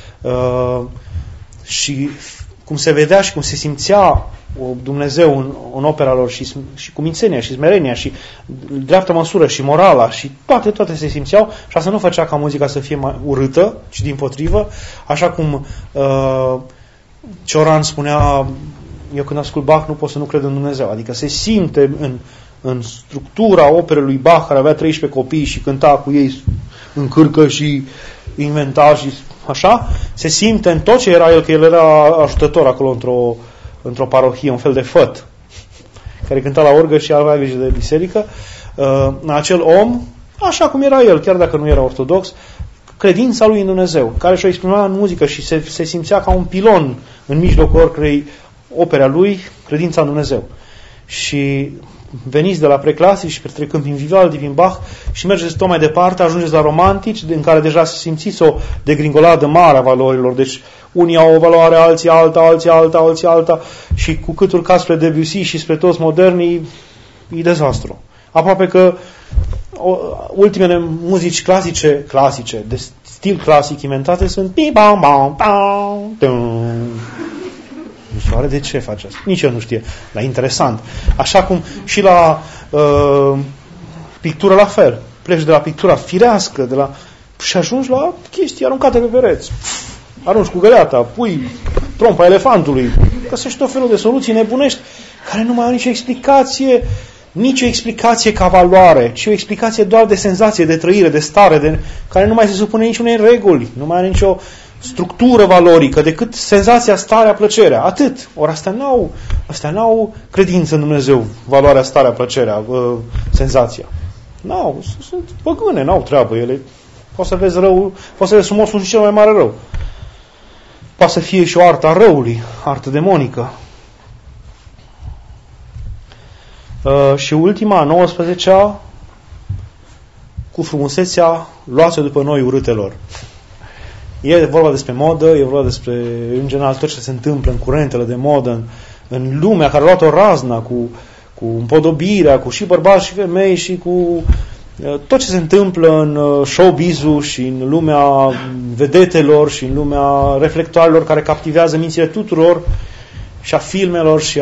și cum se vedea și cum se simțea Dumnezeu în opera lor și cumințenia și smerenia și dreapta măsură și morala și toate se simțeau și asta nu făcea ca muzica să fie mai urâtă, ci dimpotrivă, așa cum Cioran spunea, eu când ascult Bach nu pot să nu cred în Dumnezeu, adică se simte în structura operei lui Bach, care avea 13 copii și cânta cu ei în cârcă și inventa și așa, se simte în tot ce era el, că el era ajutător acolo într-o parohie, un fel de făt, care cânta la orgă și avea grijă de biserică. Acel om, așa cum era el, chiar dacă nu era ortodox, credința lui în Dumnezeu, care și-o exprima în muzică și se simțea ca un pilon în mijlocul oricărei opere a lui, credința în Dumnezeu. Și veniți de la preclasici și trecând prin Vivaldi, prin Bach și mergeți tot mai departe, ajungeți la romantici, în care deja simțiți o degringoladă mare a valorilor. Deci unii au o valoare, alții alta și cu cât urcați spre Debussy și spre toți modernii, e dezastru. Aproape că ultimele muzici clasice, de stil clasic inventate sunt nu știu, oare de ce face asta? Nici eu nu știe, dar interesant. Așa cum și la pictură la fel. Pleci de la pictura firească, și ajungi la chestii aruncate pe pereți. Arunci cu găleata, pui trompa elefantului, găsești tot felul de soluții nebunești care nu mai au nicio explicație ca valoare, ci o explicație doar de senzație, de trăire, de stare, care nu mai se supune niciunei reguli, nu mai are nicio structură valorică decât senzația, starea, plăcerea. Atât. Ori astea n-au credință în Dumnezeu, valoarea, starea, plăcerea, senzația. Sunt păgâne, n-au treabă ele. Poți să vezi rău, poți să vezi frumosul și cel mai mare rău. Poate să fie și o artă a răului, artă demonică. Și ultima, 19-a, cu frumusețea, luați-o după noi urâtelor. E vorba despre modă, e vorba despre, în general, tot ce se întâmplă în curentele de modă, în lumea care a luat-o razna cu împodobirea, cu și bărbați și femei și cu tot ce se întâmplă în showbiz-ul și în lumea vedetelor și în lumea reflectoarelor care captivează mințile tuturor și a filmelor și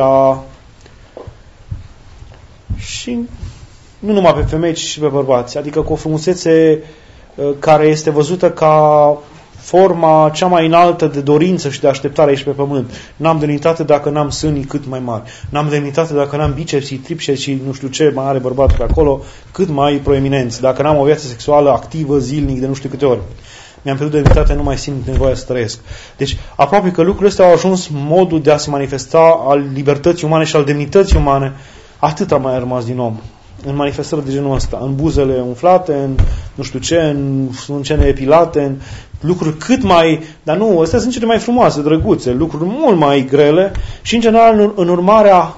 nu numai pe femei, ci și pe bărbați. Adică cu o frumusețe care este văzută ca forma cea mai înaltă de dorință și de așteptare aici pe pământ. N-am demnitate dacă n-am sânii cât mai mari. N-am demnitate dacă n-am bicepsii, tripsii, nu știu ce, mai are bărbatul pe acolo, cât mai proeminenți. Dacă n-am o viață sexuală activă, zilnic, de nu știu câte ori. Mi-am pierdut demnitate, nu mai simt nevoia să trăiesc. Deci, aproape că lucrurile astea au ajuns modul de a se manifesta al libertății umane și al demnității umane. Atât a mai rămas din om. În manifestări de genul ăsta, în buzele umflate, în nu știu ce, în sâncene epilate, în lucruri cât mai, dar nu, astea sunt cele mai frumoase, drăguțe, lucruri mult mai grele și în general în urmarea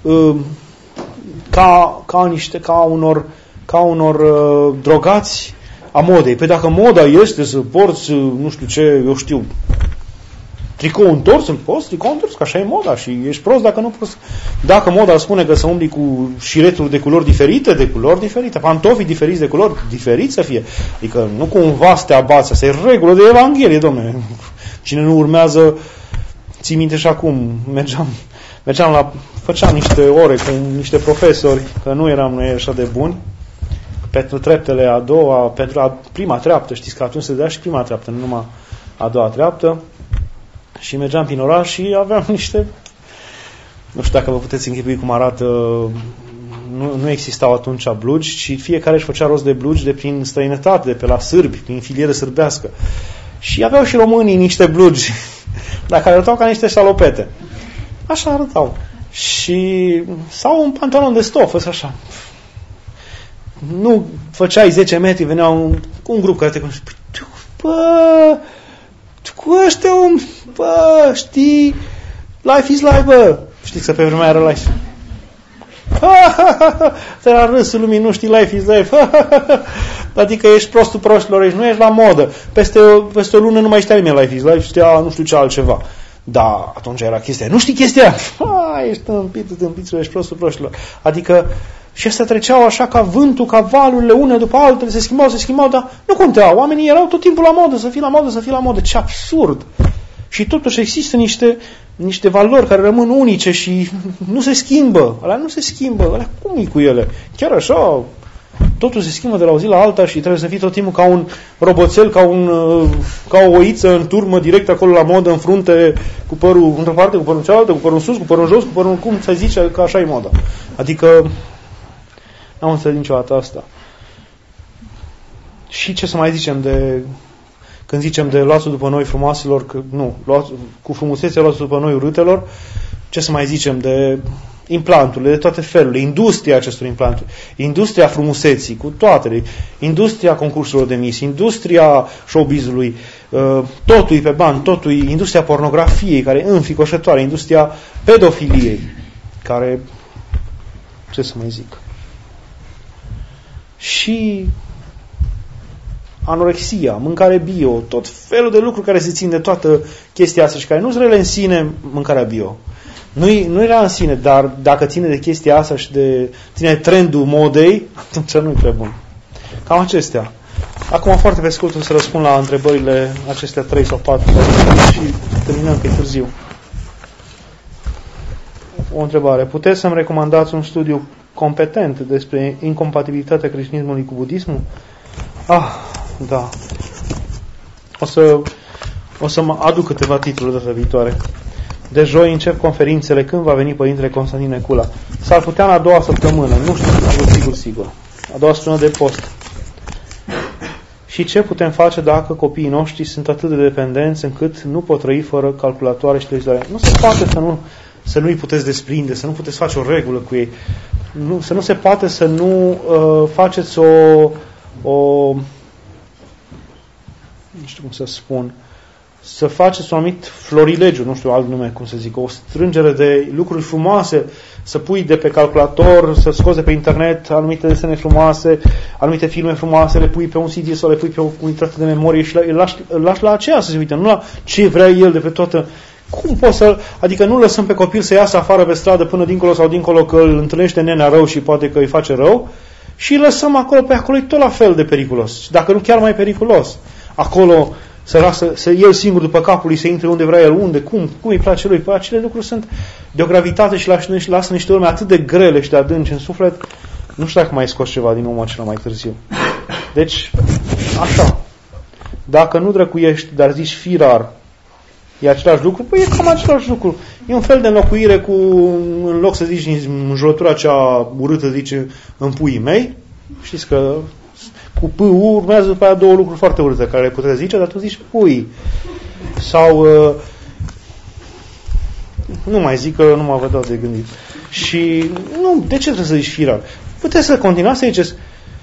ca unor drogați a modei. Păi dacă moda este să porți, nu știu ce, eu știu, tricou întors, îl poți, tricou întors, că așa e moda și ești prost dacă nu poți. Dacă moda spune că să umbli cu șireturi de culori diferite, pantofi diferiți de culori diferiți să fie. Adică nu cumva să te abați, asta e regulă de Evanghelie, domne. Cine nu urmează, ții minte și acum, făceam niște ore cu niște profesori, că nu eram noi așa de buni, pentru treptele a doua, pentru prima treaptă, știți că atunci se dea și prima treaptă, nu numai a doua treaptă. Și mergeam prin oraș și aveam niște... Nu știu dacă vă puteți închipui cum arată... Nu existau atunci blugi, ci fiecare își făcea rost de blugi de prin străinătate, de pe la sârbi, prin filieră sârbească. Și aveau și românii niște blugi, dar care arătau ca niște șalopete. Așa arătau. Sau un pantalon de stofă, așa. Nu făceai 10 metri, venea un grup care te cunoște. Cu ăștia, știi, life is life, bă. Știți că pe vremea era life. Te-a râsul lumii, nu știi, life is life. Adică ești prostul proștilor, nu ești la modă. Peste o lună nu mai știa nimeni life is life, știa nu știu ce altceva. Da, atunci era chestia. Nu știi chestia? Ești tâmpițul, ești prostul proștilor. Adică și astea treceau așa ca vântul, ca valurile, une după altele, se schimbau, dar nu conteau. Oamenii erau tot timpul la modă, să fie la modă. Ce absurd! Și totuși există niște valori care rămân unice și nu se schimbă. Alea nu se schimbă. Alea cum e cu ele? Chiar așa, totul se schimbă de la o zi la alta și trebuie să fii tot timpul ca un roboțel, ca o oiță în turmă, direct acolo la modă, în frunte, cu părul într-o parte, cu părul în cealaltă, cu părul în sus, cu părul în jos, cu părul în cum să zice că așa e moda. Adică n-am înțeles niciodată asta. Și ce să mai zicem când zicem de luați după noi frumoaselor, cu frumusețea luați după noi urâtelor, ce să mai zicem de implanturile, de toate felurile, industria acestor implanturi, industria frumuseții, cu toate, industria concursurilor de Miss, industria showbiz-ului, totul pe bani, industria pornografiei, care e înficoșătoare, industria pedofiliei, care, ce să mai zic, și anorexia, mâncare bio, tot felul de lucruri care se țin de toată chestia asta și care nu sunt rele în sine mâncarea bio. Nu era în sine, dar dacă ține de chestia asta și ține trendul modei, atunci nu-i prea bun. Cam acestea. Acum foarte pe scurt o să răspund la întrebările acestea 3 sau 4 și terminăm că e târziu. O întrebare. Puteți să-mi recomandați un studiu competent despre incompatibilitatea creștinismului cu budismul? Da. O să mă aduc câteva titluri data viitoare. De joi încep conferințele. Când va veni Părintele Constantin Necula? S-ar putea în a doua săptămână. Nu știu, sigur. A doua săptămână de post. Și ce putem face dacă copiii noștri sunt atât de dependenți încât nu pot trăi fără calculatoare și televizioare? Nu se poate să nu-i puteți desprinde, să nu puteți face o regulă cu ei. Nu se poate să nu faceți o nu știu cum să spun, să faceți un anumit florilegiu, nu știu alt nume, cum să zic, o strângere de lucruri frumoase, să pui de pe calculator, să scoți de pe internet anumite desene frumoase, anumite filme frumoase, le pui pe un CD sau le pui pe o unitate de memorie și îl lași la aceea să se uite, nu la ce vrea el de pe toată. Cum poți să, adică nu lăsăm pe copil să iasă afară pe stradă până dincolo sau dincolo că îl întâlnește nenea rău și poate că îi face rău și îl lăsăm acolo, pe acolo e tot la fel de periculos, dacă nu chiar mai periculos. Acolo să el singur după capul lui, să intre unde vrea el, unde, cum îi place lui. Păi acele lucruri sunt de o gravitate și lasă niște urme atât de grele și de adânci în suflet. Nu știu dacă mai scos ceva din omul acela mai târziu. Deci, așa. Dacă nu drăcuiești, dar zici firar, e același lucru, păi e cam același lucru. E un fel de înlocuire cu, în loc să zici în jurătura cea urâtă, zice, în puii mei, știți că cu P-U urmează după aia două lucruri foarte urâte care le puteți zice, dar tu zici pui. Sau nu mai zic că nu mă vă dau de gândit. Și nu, de ce trebuie să zici firar? Puteți să continuați să ziceți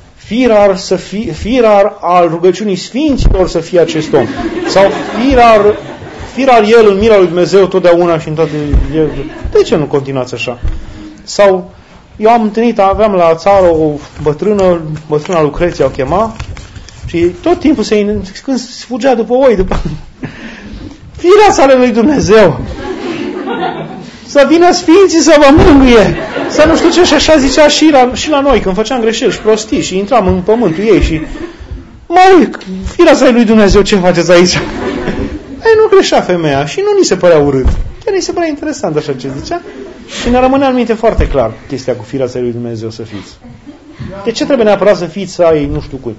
firar al rugăciunii sfinților să fie acest om. Sau firar el în mila lui Dumnezeu totdeauna și în toate. De ce nu continuați așa? Sau eu am întâlnit, aveam la țară o bătrâna Lucreția o chema, și tot timpul când fugea după oi, după firea ale lui Dumnezeu, să vină sfinții să vă mângâie, să nu știu ce, și așa zicea și la noi, când făceam greșeli și prostii și intram în pământul ei și măi, firea ale lui Dumnezeu, ce faceți aici? Ei, nu greșea femeia și nu ni se părea urât, chiar ni se părea interesant așa ce zicea. Și ne rămânea în minte foarte clar chestia cu firea lui Dumnezeu să fiți. De ce trebuie neapărat să fiți să ai nu știu cui?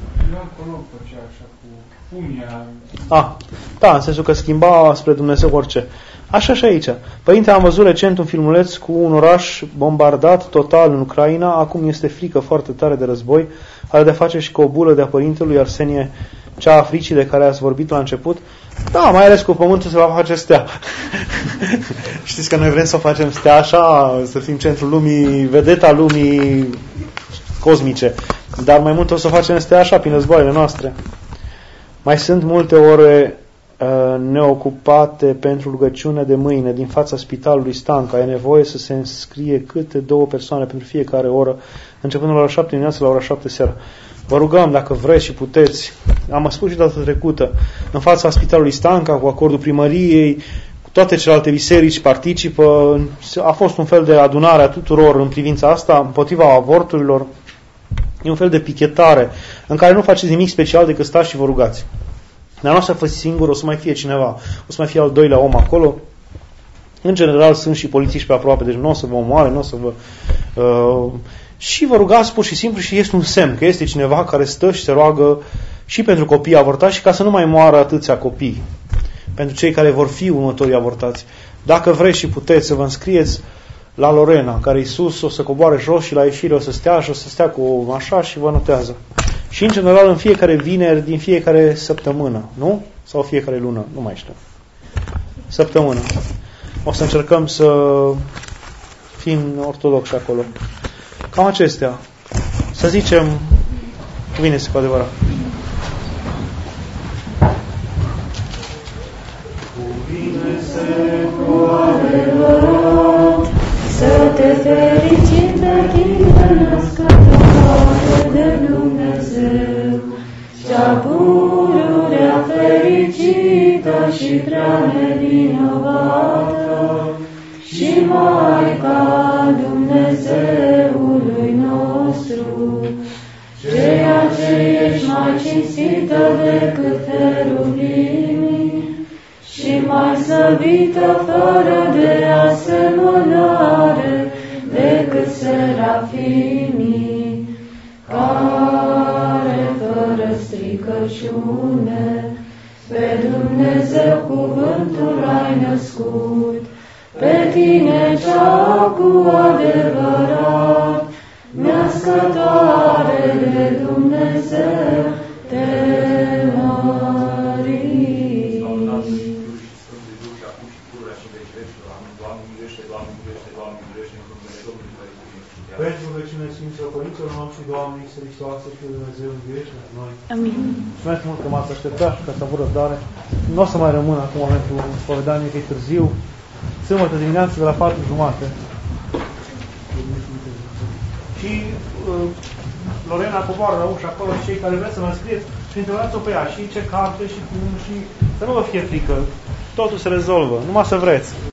Da, în sensul că schimba spre Dumnezeu orice. Așa și aici. Părinte, am văzut recent un filmuleț cu un oraș bombardat total în Ucraina, acum este frică foarte tare de război, are de face și cu o bulă de-a părintelui Arsenie, cea a fricii de care ați vorbit la început. Da, mai ales cu pământul se va face stea. Știți că noi vrem să o facem stea așa, să fim centrul lumii, vedeta lumii cosmice. Dar mai mult o să o facem stea așa, prin războaiele noastre. Mai sunt multe ore neocupate pentru rugăciune de mâine din fața spitalului Stanca. E nevoie să se înscrie câte 2 persoane pentru fiecare oră, începând la ora 7 dimineața la ora 7 seara. Vă rugăm, dacă vreți și puteți, am spus și data trecută, în fața spitalului Stanca, cu acordul primăriei, cu toate celelalte biserici participă, a fost un fel de adunare a tuturor în privința asta, împotriva avorturilor, e un fel de pichetare, în care nu faceți nimic special decât stați și vă rugați. Dar nu o să fiți singur, o să mai fie cineva, o să mai fie al doilea om acolo. În general sunt și polițiști pe aproape, deci nu o să vă omoare, nu o să vă... și vă rugați pur și simplu și este un semn că este cineva care stă și se roagă și pentru copiii avortați și ca să nu mai moară atâția copii, pentru cei care vor fi următorii avortați. Dacă vreți și puteți să vă înscrieți la Lorena, care Iisus o să coboare jos și la ieșire o să stea și o să stea cu așa și vă notează. Și în general în fiecare vineri din fiecare săptămână, nu? Sau fiecare lună, nu mai știu. Săptămână. O să încercăm să fim ortodoxi acolo. Cam acestea. Să zicem, cuvine-se cu adevărat. Cuvine-se cu adevărat, să te fericim pe tine, născătoare de Dumnezeu, cea pururea fericită și prea nevinovată, și Maica Dumnezeului nostru, ceea ce ești mai cinstită decât cherubimii și mai slăvită fără de asemănare decât serafimii, care fără stricăciune pe Dumnezeu cuvântul ai născut, pe tine cea cu adevărat, născătoare de Dumnezeu, te mărim. Pentru vecine Sfinților Părinților noștri, Doamne, Iisus Hristos, și Dumnezeu, înviește pentru noi. Amin. Mulțumesc mult că m-ați așteptat și că ați avut răbdare. Nu o să mai rămân acum pentru spovedanie, că e târziu. Sâmbătă dimineață de la 4:30. Și Lorena coboară la ușă acolo și cei care vreți să mă scrieți și întrebați-o pe ea și ce carte și cum și să nu vă fie frică. Totul se rezolvă, numai să vreți.